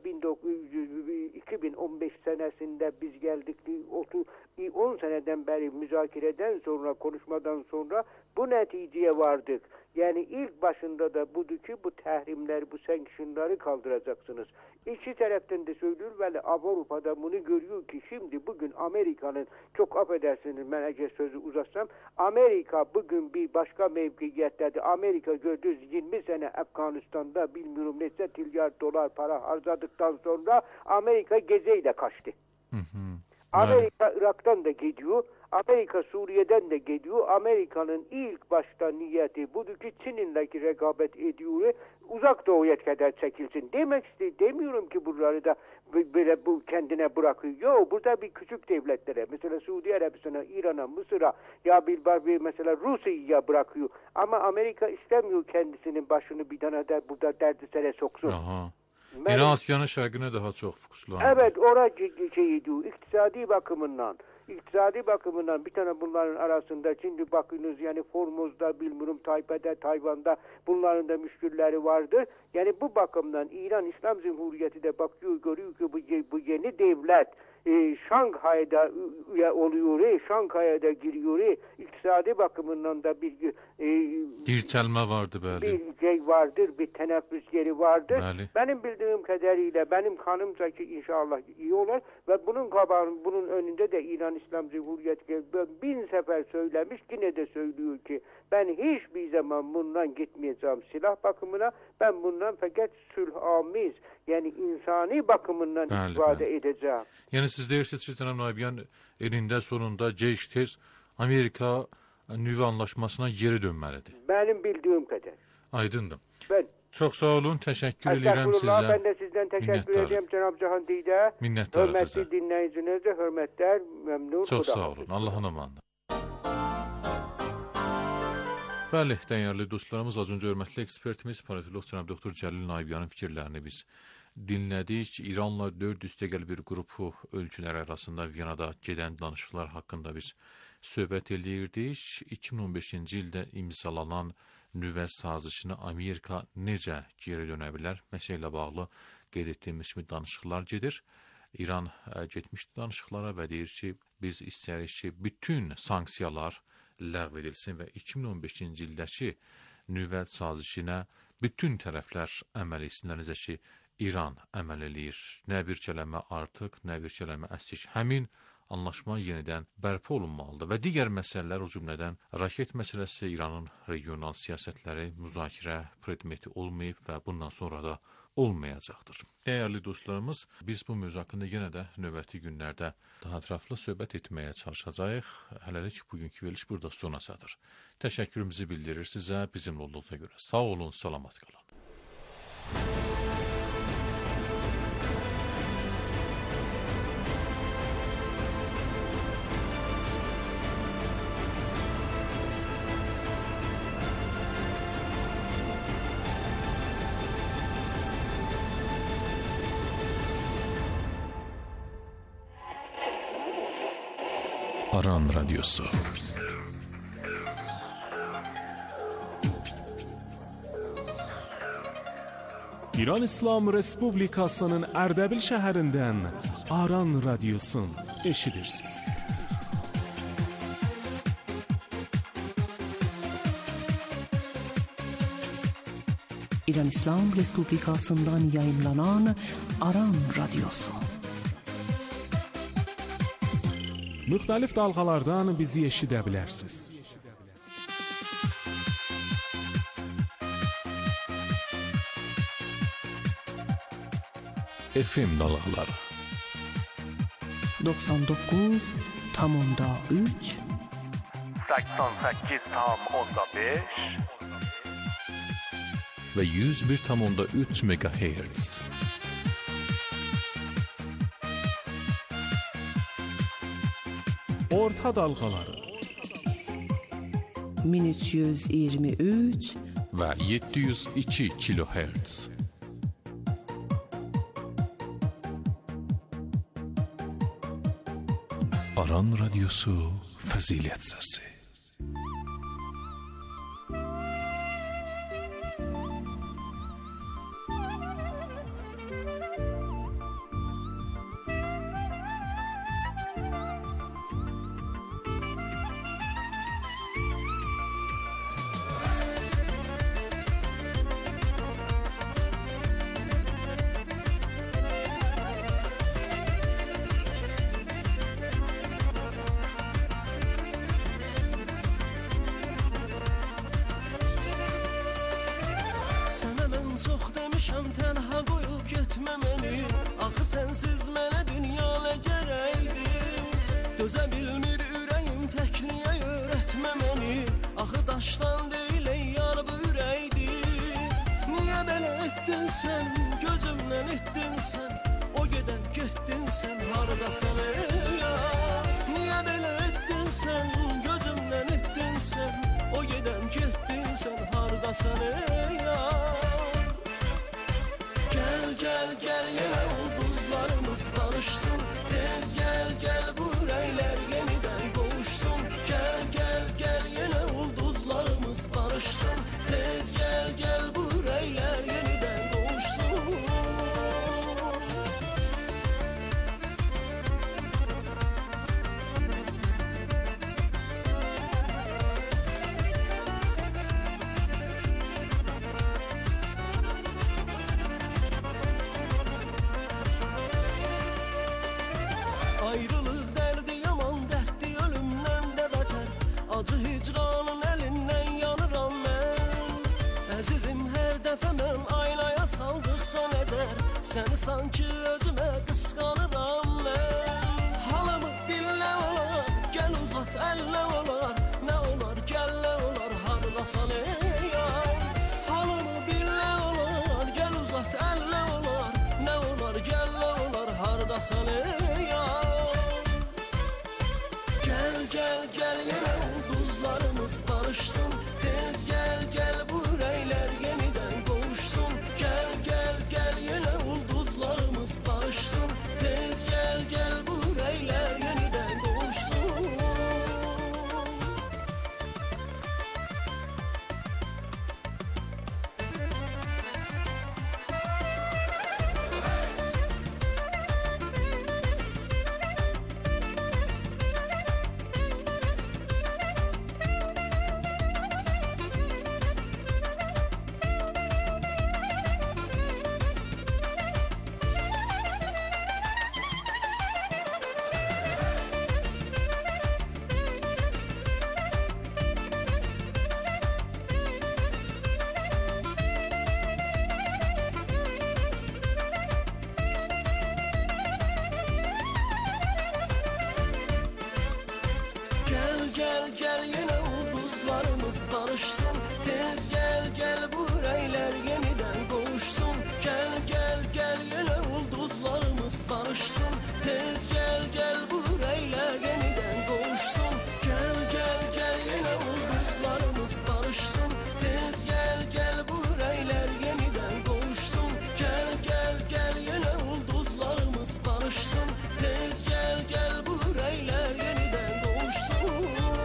2015 senesinde biz geldik 10 seneden beri müzakereden sonra konuşmadan sonra bu neticeye vardık. Yani ilk başında da budur ki bu tahrimler, bu sanctionları kaldıracaksınız. İki taraftan da söylüyor ve Avrupa'da bunu görüyor ki şimdi bugün Amerika'nın çok affedersiniz ben eğer sözü uzatsam Amerika bugün bir başka mevkiyetlerde Amerika gördüğünüz 20 sene Afganistan'da bilmiyorum ne milyar dolar para harcadıktan sonra Amerika gezeyle kaçtı. Amerika Irak'tan da gidiyor. Amerika Suriye'den de gidiyor. Amerika'nın ilk başta niyeti budur ki Çin'inle rekabet ediyor. Uzak Doğu'ya kadar çekilsin. Demek demiyorum ki buraları da böyle bu kendine bırakıyor. Yok burada bir küçük devletlere mesela Suudi Arabistan'a, İran'a, Mısır'a ya bir mesela Rusya'ya bırakıyor. Ama Amerika istemiyor kendisinin başını bir tane de burada derdisere soksun.
Aha. İran Asiyanın şərqinə daha çox fokuslanır.
Evet, orada şey diyor. İktisadi bakımından bir tane bunların arasında şimdi bakınız yani Formuz'da bilmiyorum Taype'de, Tayvan'da bunların da müşkülleri vardır. Yani bu bakımdan İran İslam Cumhuriyeti de bakıyor görüyor ki bu yeni devlet Şanghay'da oluyor, Şanghay'a giriyor. İktisadi bakımından da bir
dirçəlmə vardı bəli.
Bir şey vardır, bir teneffüs yeri vardır.
Bəli.
Benim bildiğim kadarıyla benim kanımca ki inşallah iyi olur ve bunun önünde de İran İslam Cumhuriyeti 1000 sefer söylemiş yine de söylüyor ki ben hiçbir zaman bundan gitmeyeceğim silah bakımına. Ben bundan fakat sülhamiz yani insani bakımından istifade edeceğim.
Yani siz deyirsiniz ki Cənab Naibyan elində sonunda gec tez Amerika nüvə anlaşmasına geri dönməlidir.
Benim bildiğim kadar.
Aydındır. Çox sağ olun, təşəkkür edirəm
Estağfurullah,
sizə.
ben de sizden teşekkür
Minnettarım.
ederim Cenab-ı Cihan Dide.
Minnətdarım sizə.
Hürmetli dinleyicinize hürmetler, memnun.
Çox
Xuda
sağ
hafiz.
olun, Allahın amanı. Bəli, dəyərli dostlarımız, az öncə hörmətli ekspertimiz politolog cənab doktor Cəlil Naibyanın fikirlərini biz dinlədik. İranla 400 bir qrupu ölkələr arasında Viyanada gedən danışıqlar haqqında biz söhbət eləyirdik. 2015-ci ildə imzalanan nüvə sazişini Amerika necə geri dönə bilər? Məsələ ilə bağlı qeyd etdiyimiz kimi danışıqlar gedir. İran getmiş danışıqlara və deyir ki, biz istəyirik ki, bütün sanksiyalar ləğv edilsin və 2015-ci ildəki nüvə sazişinə bütün tərəflər əməl etsinlər, necə ki, İran əməl eləyir. Nə bir kələmə artıq, nə bir kələmə əslik. Həmin anlaşma yenidən bərpa olunmalıdır və digər məsələlər, o cümlədən raket məsələsi, İranın regional siyasətləri müzakirə predmeti olmayıb və bundan sonra da olmayacaqdır. Dəyərli dostlarımız, biz bu mövzu haqqında yenə də növbəti günlərdə daha ətraflı söhbət etməyə çalışacağıq. Hələlik bugünkü veriliş burada sona çatır. Təşəkkürümüzü bildirir sizə, bizimlə olduğunuza görə. Sağ olun, salamat qalın. Aran Radyosu.
İran İslam Respublikasının Ərdəbil şəhərindən Aran Radyosun eşidirsiniz.
İran İslam Respublikasından yayınlanan Aran Radyosu.
Müxtəlif dalğalardan bizi eşidə bilərsiniz.
FM dalğaları
99,3
88,5
və 101,3 MHz.
Orta dalğaları
1323
və 702 kHz. Aran Radyosu Fəzilət Səsi.
Səni sanki özümə qısqanıram mən. Halımı billə olar, gəl uzat əllə olar. Nə olar, gəllə olar, hardasan ey yar. Halımı billə olar, barışsın. Tez gel gel bu reyler yeniden kavuşsun. Gel gel gel yine ulduzlarımız barışsın. Tez gel gel bu reyler yeniden kavuşsun. Gel gel gel yine ulduzlarımız barışsın. Tez gel gel bu reyler yeniden kavuşsun. Gel gel gel yine ulduzlarımız barışsın. Tez gel gel bu reyler yeniden kavuşsun.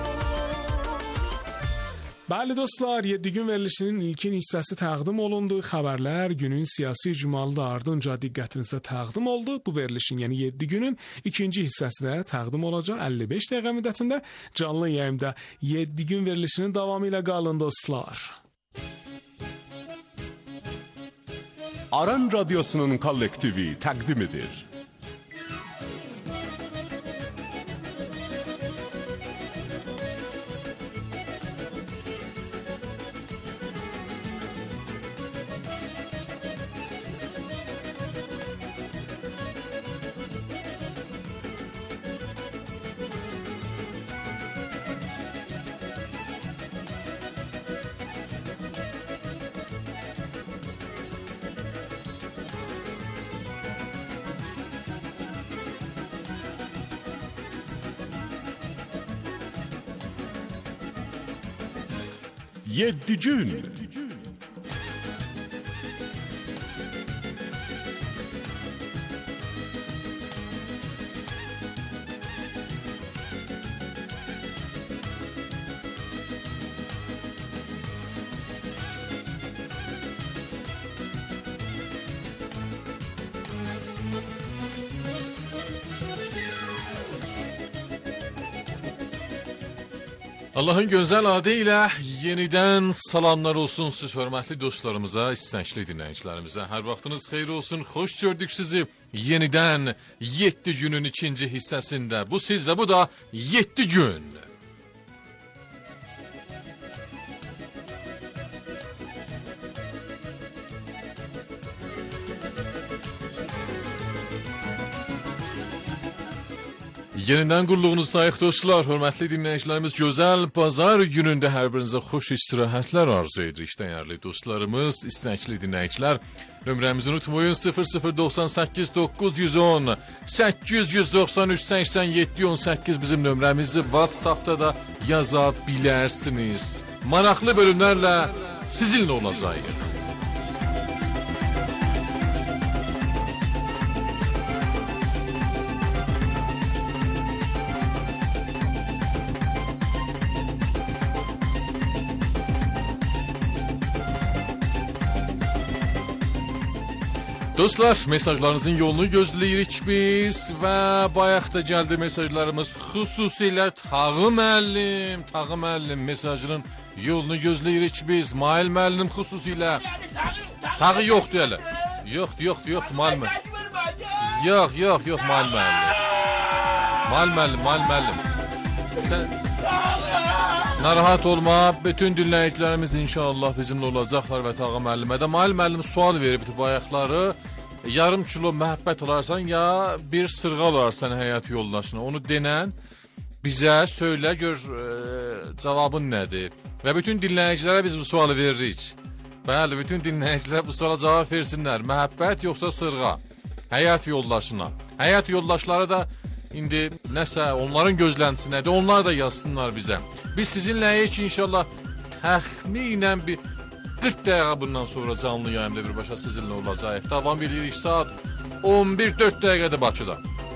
Bəli dostlar, 7 gün verilişinin ilkin hissəsi təqdim olundu. Xəbərlər günün siyasi icmalı ardınca diqqətinizə təqdim oldu. Bu verilişin, yəni 7 günün ikinci hissəsi də təqdim olacaq 55 dəqiqə müddətində canlı yayımda. 7 gün verilişinin davamı ilə qalın dostlar.
Aran Radyosu'nun kollektivi təqdim edir. Yedi gün.
Allahın gözəl adı ilə yenidən salamlar olsun siz hörmətli dostlarımıza, istəncli dinləyicilərimizə. Hər vaxtınız xeyir olsun, xoş gördük sizi yenidən 7 günün ikinci hissəsində. Bu siz və bu da 7 gün. Yenidən qulluğunuzdayıq dostlar, hörmətli dinləyicilərimiz, gözəl bazar günündə hər birinizə xoş istirahətlər arzu edirik dəyərli dostlarımız, istəkli dinləyicilər. Nömrəmizi unutmayın 0098 910 893 87 18 bizim nömrəmizi WhatsApp'da da yaza bilərsiniz. Maraqlı bölümlərlə sizinlə olacağıq. Dostlar, mesajlarınızın yolunu gözləyirik biz və bayaq da gəldi mesajlarımız, xüsusilə Tağı müəllim mesajının yolunu gözləyirik biz. Mail müəllim xüsusilə. Tağı yoxdur hələ. Yoxdur, Mail müəllim. Yox, Mail müəllim. Mail müəllim. Sən narahat olma, bütün dinləyicilərimiz inşallah bizimlə olacaqlar və Tağı müəllimə də. Mail müəllim sual veribdi bayaqları. Yarım kilo məhəbbət alarsan ya bir sırğa alarsan həyat yoldaşına. Onu denən bizə söylə gör cavabın nədir. Və bütün dinləyicilərə biz bu sualı veririk. Bəli, bütün dinləyicilər bu suala cavab versinlər. Məhəbbət yoxsa sırğa? Həyat yoldaşına. Həyat yoldaşları da indi nəsə onların gözləntisi nədir? Onlar da yazsınlar bizə. Biz sizinləyik inşallah təxminən bir 40 dəqiqə bundan sonra canlı yayımda birbaşa sizinlə olacaq. Davam edirik saat 11:04 dəqiqədə Bakıda.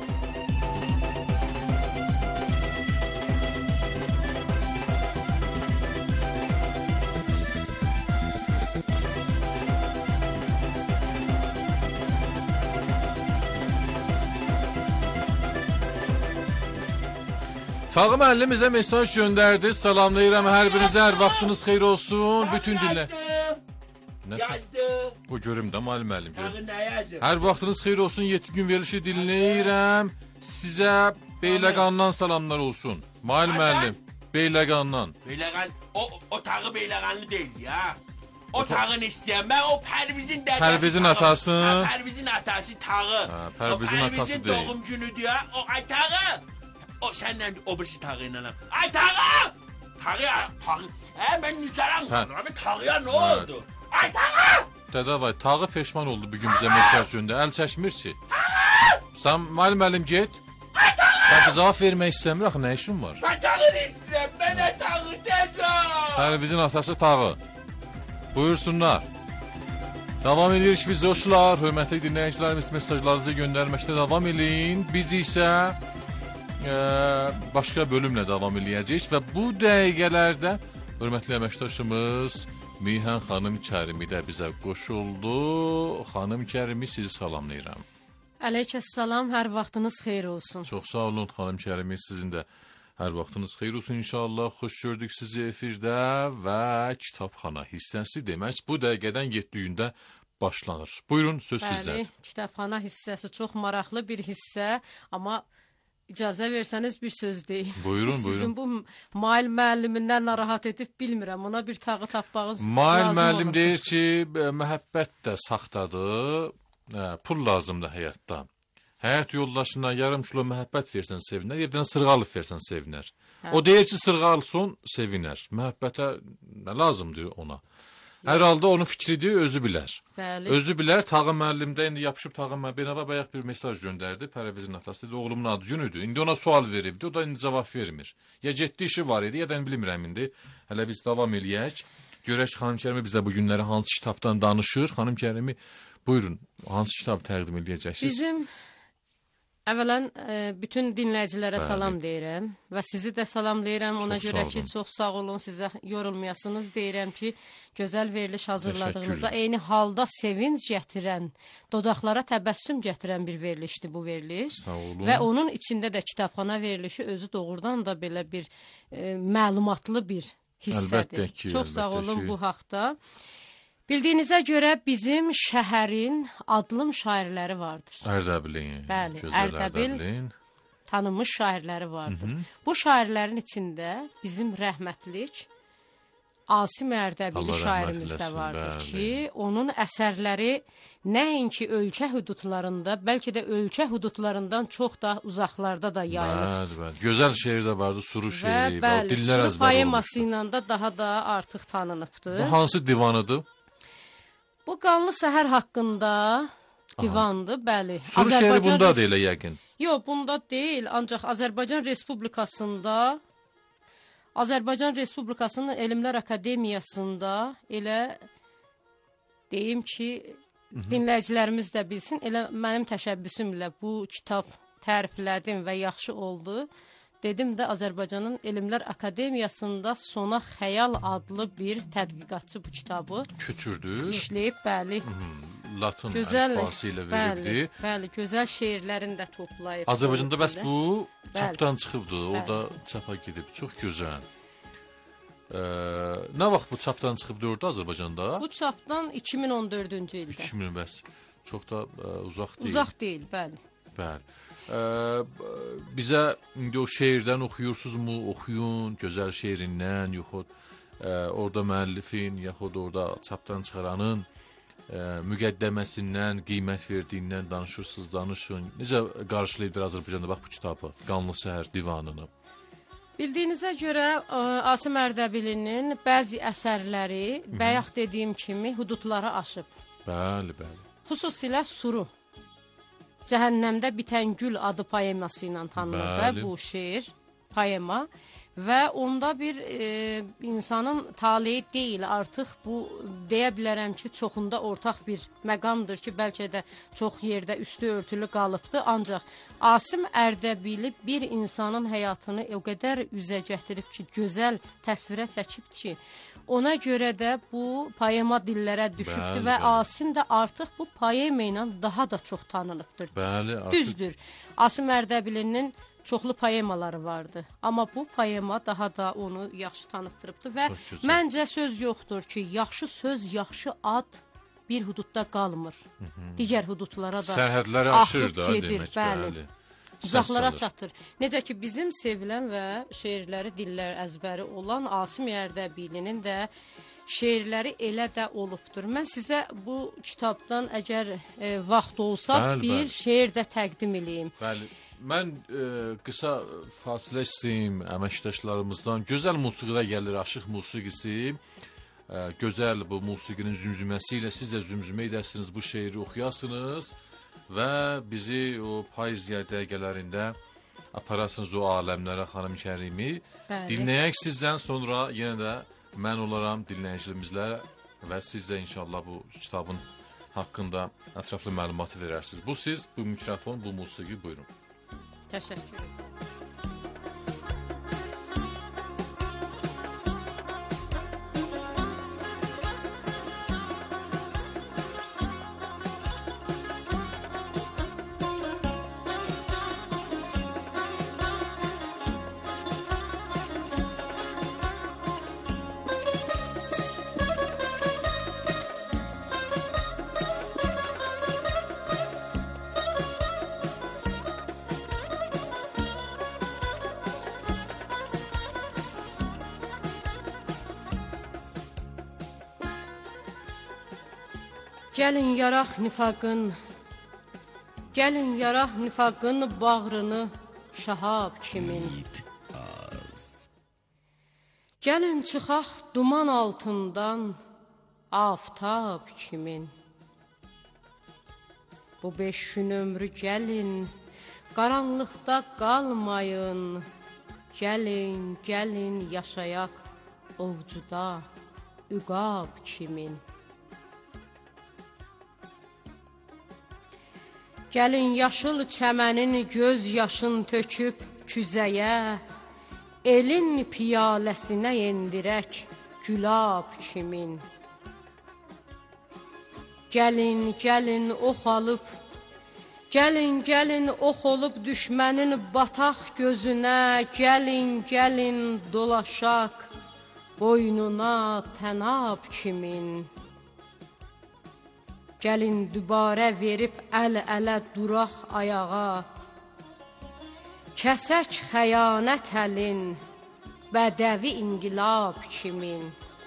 Tağı müəllim bizə mesaj göndərdi. Salamlayıram hər birinizə. Hər vaxtınız xeyir olsun. Bütün dinlə.
Yazdım.
Bu görüm də Mail müəllim.
Tağı nə yazıb?
Hər vaxtınız xeyir olsun. 7 gün verilişi dinləyirəm. Sizə Beyləqandan salamlar olsun. Mail müəllim. Beyləqandan.
Beyləqan o tağı Beyləqanlı deyil ya. O tağın istəyən. Ben o Pərvizin dədəsi.
Pərvizin atası.
Pərvizin atası tağı.
Pərvizin atası deyil.
Pərvizin doğum günü diyor. O ay tağı. O senden o birisi tağı ilə. Ay tağı! Tağıya, ben nükeran
Hə.
abi tağıya ne oldu? Ay tağı!
Dədavay, tağı peşman oldu bu gün bizə mesaj göndər. Əl çəkmir ki. Sən müəllim get. Sən cavab vermək istəmir axı, nə işin var?
Ben tağı istedim, bana tağı tezor.
Televizyon atası tağı. Buyursunlar. Davam edirik biz dostlar. Hörmətli dinləyicilərimiz mesajlarınızı göndərməkdə davam eləyin. Biz isə başqa bölümlə davam eləyəcəyik və bu dəqiqələrdə hörmətli əməkdaşımız Mihan xanım Kərimi də bizə qoşuldu. Xanım Kərimi, sizi salamlayıram.
Aleykəssalam, hər vaxtınız xeyir olsun.
Çox sağ olun xanım Kərimi, sizin də hər vaxtınız xeyir olsun inşallah. Xoş gördük sizi efirdə və kitabxana hissəsi demək bu dəqiqədən 7-yündə başlanır. Buyurun, söz sizdədir.
Bəli, kitabxana hissəsi çox maraqlı bir hissə, amma icazə versəniz bir söz deyim.
Buyurun,
Sizin bu Mail müəllimindən narahat edib bilmirəm. Ona bir tağı tapmağınız
Mail
lazım
müəllim
olacaq.
deyir ki, məhəbbət də saxtadır, pul lazımdır həyatda. Həyat yoldaşına yarım kilo məhəbbət versən sevinər, yerdən sırğalıb versən sevinər. O deyir ki, sırğalsın, sevinər. Məhəbbətə nə lazımdır ona? Hər halda onun fikridir, özü bilər.
Bəli.
Özü bilər, Tağı müəllimdə indi yapışıb Tağı müəllim. Benava bayaq bir mesaj göndərdi, Pərəvizin atası dedi, oğlumun adı günüdür. İndi ona sual veribdi, o da indi cavab vermir. Ya getdi işi var idi, ya da bilmirəm indi. Hələ biz davam eləyək. Görək xanım Kərimi bizə bu günləri hansı kitabdan danışır. Xanım Kərimi, buyurun, hansı kitab təqdim edəcəksiniz?
Bizim əvvələn bütün dinləyicilərə
Bəli.
salam deyirəm və sizi də salamlayıram. Ona
Çox
görə
sağ
ki,
olun.
çox sağ olun, sizə yorulmayasınız deyirəm ki, gözəl veriliş hazırladığınıza,
Təşəkkürlər.
eyni halda sevinc gətirən, dodaqlara təbəssüm gətirən bir verilişdir bu veriliş.
Sağ olun.
Və onun içində də kitabxana verilişi özü doğrudan da belə bir məlumatlı bir hissədir.
Əlbəttə ki,
Çox sağ
əlbəttə
olun
ki.
bu haqda. Bildiyinizə görə bizim şəhərin adlım şairləri vardır.
Ərdəbilin.
Bəli,
Gözəl
Ərdəbil.
Ərdəbilin.
Tanınmış şairləri vardır. Bu şairlərin içində bizim rəhmətlik Asim Ərdəbili
Allah
şairimiz
rəhmət
də
eləsin,
vardır
bəli.
ki, onun əsərləri nəinki ölkə hüdudlarında, bəlkə də ölkə hüdudlarından çox da uzaqlarda da yayılır.
Bəli, bəli. Gözəl şeir də vardı, suru
Və
şeiri,
bəli,
dillər
Suru
əzbəri
poeması
olmuşdu.
ilə də daha da artıq tanınıbdır.
Bu hansı divanıdır?
Bu Qanlı Səhər haqqında divandır, bəli.
Suru şeiri bunda da elə yəqin.
Yox, bunda deyil, ancaq Azərbaycan Respublikasının Elmlər Akademiyasında elə deyim ki, dinləyicilərimiz də bilsin, elə mənim təşəbbüsümlə bu kitab təriflədim və yaxşı oldu. Dedim də Azərbaycanın Elmlər Akademiyasında Sona Xəyal adlı bir tədqiqatçı bu kitabı
Köçürdü.
işləyib, bəli.
Latın
Gözəl,
əlifbası ilə
bəli,
verildi.
bəli, gözəl şeirlərini də toplayıb.
Azərbaycanda bəs bu
Bəli.
çapdan çıxıbdı, orada çapa gedib. Çox gözəl. Nə vaxt bu çapdan çıxıbdı orada Azərbaycanda?
Bu çapdan 2014-cü ildə.
2000 bəs. Çox da uzaq deyil.
Uzaq deyil, bəli.
Bəli. Bizə indi o şeirdən oxuyursunuzmu? Oxuyun, gözəl şeirindən, yoxud orada müəllifin, yaxud orada çapdan çıxaranın müqəddəməsindən, qiymət verdiyindən danışırsınız, danışın. Necə qarşılayır Azərbaycanda bax bu kitabı, Qanlı Səhər divanını?
Bildiyinizə görə Asim Ərdəbilinin bəzi əsərləri bayaq dediyim kimi hüdudları aşıb.
Bəli, bəli.
Xüsusilə Suru. Cəhənnəmdə bitən gül adı poeması ilə tanınır da
Bəli.
bu şeir, poema və onda bir insanın taleyi deyil, artıq bu deyə bilərəm ki, çoxunda ortaq bir məqamdır ki, bəlkə də çox yerdə üstü örtülü qalıbdı, ancaq Asim Ərdəbili bir insanın həyatını o qədər üzə gətirib ki, gözəl təsvirə çəkib ki, ona görə də bu poema dillərə düşübdür
Bəli,
və
bəli.
Asim də artıq bu poema ilə daha da çox tanınıbdır.
Bəli, artıq
Düzdür. Asim Ərdəbilinin çoxlu poemaları vardı. Amma bu poema daha da onu yaxşı tanıtdırıbdı və
Çox gözəl.
məncə söz yoxdur ki, yaxşı söz, yaxşı ad bir hüdudda qalmır. Digər hüdudlara da
sərhədləri
axıb
aşır da
gedir,
demək,
bəli.
bəli.
Uzaqlara
Səs salır.
çatır. Necə ki bizim sevilən və şeirləri dillər əzbəri olan Asim Ərdəbilinin də şeirləri elə də olubdur. Mən sizə bu kitabdan əgər vaxt olsa
Bəli,
bir
bəli.
şeir də təqdim eləyim.
Bəli. Mən qısa fasilə istəyim əməkdaşlarımızdan. Gözəl musiqidə gəlir, aşıq musiqisi. Gözəl bu musiqinin zümzüməsi ilə siz də zümzümə edəsiniz, bu şeiri oxuyasınız və bizi o payız dəqiqələrində aparasınız o aləmlərə, xanım Kərimi. Dinləyək sizdən, sonra yenə də mən olaram dinləyicilərimizlə və siz də inşallah bu kitabın haqqında ətraflı məlumatı verərsiniz. Bu siz, bu mikrofon, bu musiqi, buyurun.
Təşəkkür ederim. Gəlin yaraq nifaqın bağrını şahab kimin. Gəlin çıxaq duman altından aftab kimin. Bu 5 gün ömrü gəlin, qaranlıqda qalmayın. Gəlin yaşayaq ovcuda üqab kimin. Gəlin yaşıl çəmənin göz yaşın töküb küzəyə, elin piyaləsinə endirək gülab kimin. Gəlin ox alıb, gəlin ox olub düşmənin bataq gözünə, gəlin dolaşaq boynuna tənab kimin. Gəlin dübarə verib əl-ələ duraq ayağa, kəsək xəyanət əlin, bədəvi inqilab kimin.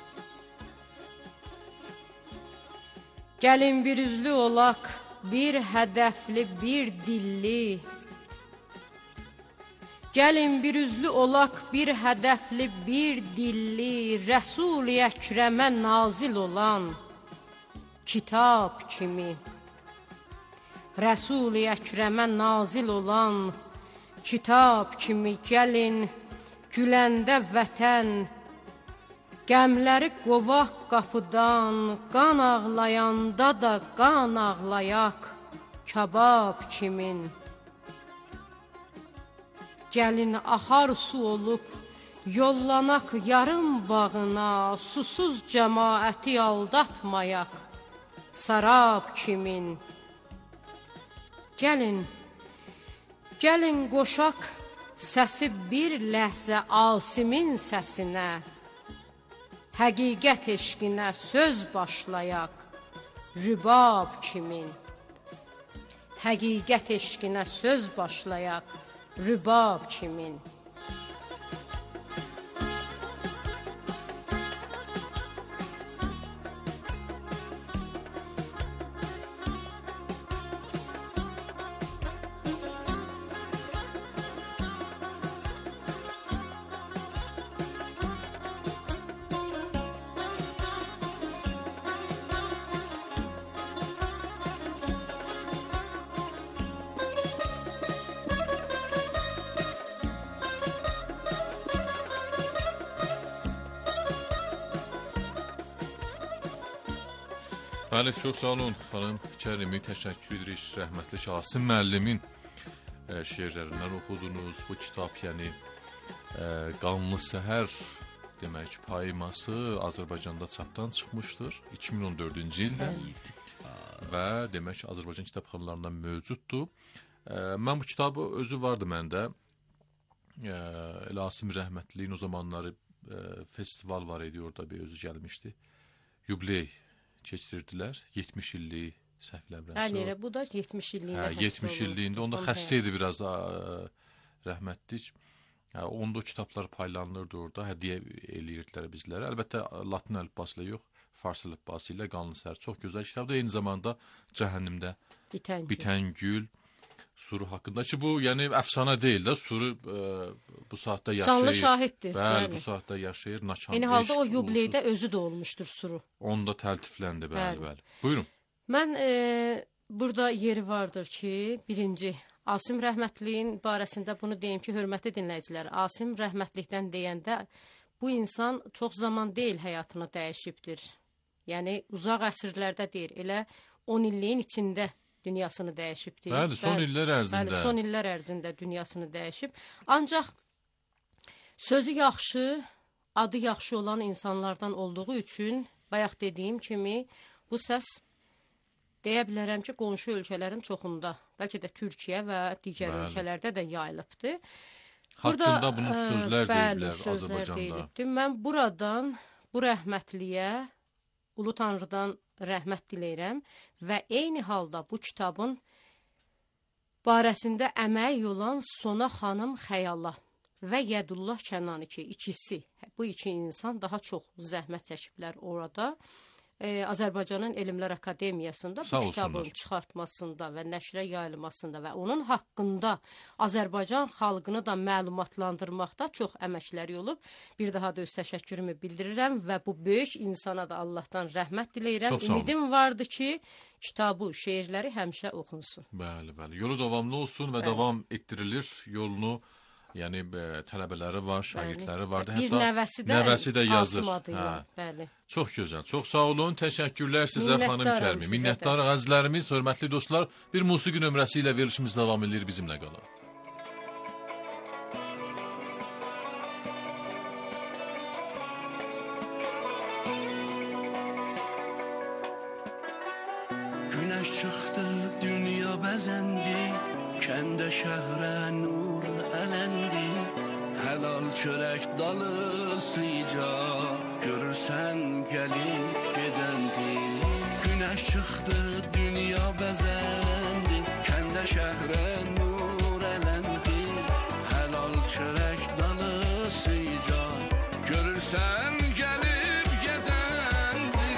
Gəlin bir üzlü olaq, bir hədəfli, bir dilli. Gəlin bir üzlü olaq, bir hədəfli, bir dilli, Rəsul-i Əkrəmə nazil olan kitab kimi. Rəsul-i Əkrəmə nazil olan kitab kimi. Gəlin güləndə vətən, qəmləri qovaq qapıdan, qan ağlayanda da qan ağlayaq kabab kimin. Gəlin axar su olub, yollanaq yarım bağına, susuz cəmaəti aldatmayaq sarab kimin. Gəlin qoşaq səsi bir ləhzə Asimin səsinə, həqiqət eşqinə söz başlayaq rübab kimin. Həqiqət eşqinə söz başlayaq rübab kimin.
Bəli, çox sağ olun, xanım Kərimi, təşəkkür edirik. Rəhmətli Şasim müəllimin şeirlərindən oxudunuz. Bu kitab, yəni Qanlı Səhər demək poeması Azərbaycanda çapdan çıxmışdır 2014-cü ildə və demək Azərbaycan kitabxanalarında mövcuddur. Mən bu kitabı özü vardı məndə. Əsim rəhmətliyin o zamanları festival var idi, orada bir özü gəlmişdi. Yubiley keçirirdilər. 70 illik səhvləmirəmsə.
Hələ bu da 70 illiyində xəstə olur.
70 illiyində. Onda xəstə idi biraz rəhmətlik. Onda o kitablar paylanırdı orada. Hədiyyə eləyirdilər bizlərə. Əlbəttə Latin əlifbası ilə yox, Fars əlifbası ilə Qanlı Səhər. Çox gözəl kitabdır. Eyni zamanda Cəhənnimdə bitən gül. Suru haqqında ki, bu yəni əfsanə deyil də, Suru bu saatda yaşayır.
Canlı şahiddir.
Bəli, bu saatda yaşayır. Naçan.
Eyni halda o yubileydə özü də olmuşdur Suru.
Onda təltifləndi, bəli. Buyurun.
Mən burada yeri vardır ki, birinci Asim rəhmətliyin barəsində bunu deyim ki, hörmətli dinləyicilər, Asim rəhmətlikdən deyəndə bu insan çox zaman deyil həyatını dəyişibdir. Yəni uzaq əsrlərdə deyir, elə 10 illiyin içində dünyasını dəyişibdir.
Bəli, son illər ərzində.
Bəli, son illər ərzində dünyasını dəyişib. Ancaq sözü yaxşı, adı yaxşı olan insanlardan olduğu üçün, bayaq dediyim kimi, bu səs deyə bilərəm ki, qonşu ölkələrin çoxunda, bəlkə də Türkiyə və digər ölkələrdə də yayılıbdır.
Haqqında bunu sözlər deyiblər Azərbaycanda.
Mən buradan bu rəhmətliyə, Ulu Tanrıdan rəhmət diləyirəm və eyni halda bu kitabın barəsində əmək olan Sona xanım Xəyala və Yədullah Kənani ki, ikisi, bu iki insan daha çox zəhmət çəkiblər orada. Azərbaycanın Elmlər Akademiyasında bu kitabın çıxartmasında və nəşrə yayılmasında və onun haqqında Azərbaycan xalqını da məlumatlandırmaqda çox əməkləri olub. Bir daha da öz təşəkkürümü bildirirəm və bu böyük insana da Allahdan rəhmət diləyirəm. Ümidim vardı ki, kitabı, şeirləri həmişə oxunsun.
Bəli. Yolu davamlı olsun və davam etdirilir yolunu. Yəni tələbələri var, şagirdləri var.
Bir nəvəsi də
yazır.
Bəli.
Çox gözəl. Çox sağ olun. Təşəkkürlər sizə xanım Kərmi. Minnətdarıq əzizlərimiz, hörmətli dostlar. Bir musiqi nömrəsi ilə verilişimiz davam edir. Bizimlə qalın.
Güneş çıxdı, dünya bəzəndi, kəndə şəhrə nur ələndi. Helal çörək dalı sıca, görürsən gəlib gedəndi. Güneş çıxdı, dünya bəzəndi, kəndə şəhrə nur ələndi. Helal çörək dalı sıca, görürsən gəlib gedəndi.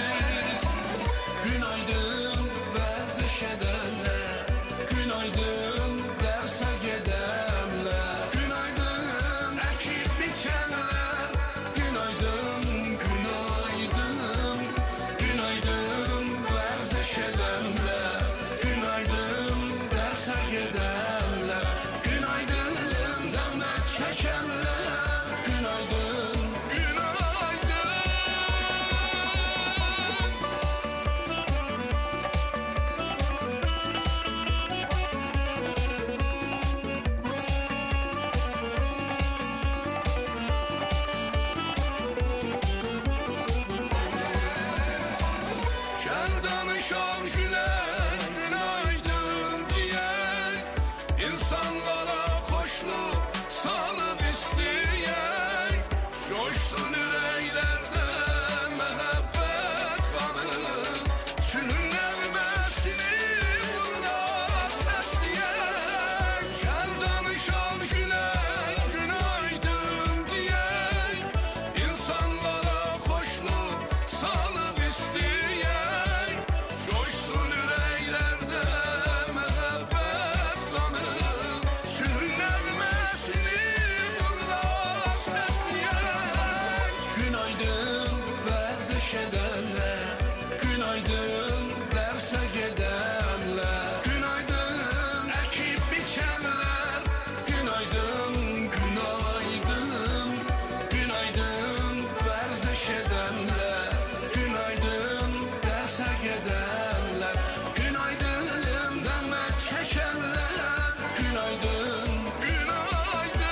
Günaydın vəziş edənlər, günaydın dərsə gedənlər, günaydın əkib biçənlər, günaydın, günaydın, günaydın vəziş edənlər, günaydın dərsə gedənlər, günaydın zəhmət çəkənlər, günaydın, günaydın. Gəl danışaq gülər, günaydın deyək, insanlara xoşluq salıb istəyək, coşsun ürəklərdə məhəbbət qanı, sülhün nəğməsini burada səsləyək. Gəl danışaq gülər, günaydın deyək, insanlara xoşluq salıb istəyək, coşsun ürəklərdə məhəbbət qanı, sülhün nəğməsini burada səsləyək. Günaydın vəziş edənlər, günaydın dərsə gedənlər, günaydın əkib biçənlər, günaydın, günaydın, günaydın vərziş edənlər, günaydın dərsə gedənlər, günaydın zəhmət çəkənlər, günaydın, günaydın.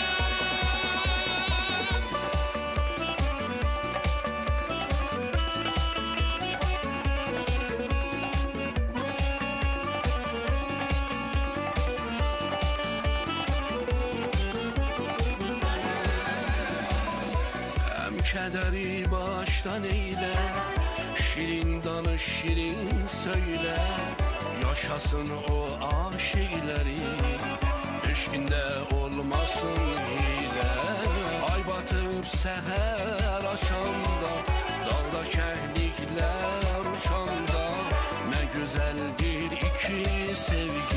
Həm kədəri başdan eylə, şirin danış, şirin söylə, yaşasın o aşiqləri, eşqində olmasın hilə. Ay batıb səhər açanda, dağda kəhliklər uçanda, nə gözəldir iki sevgi.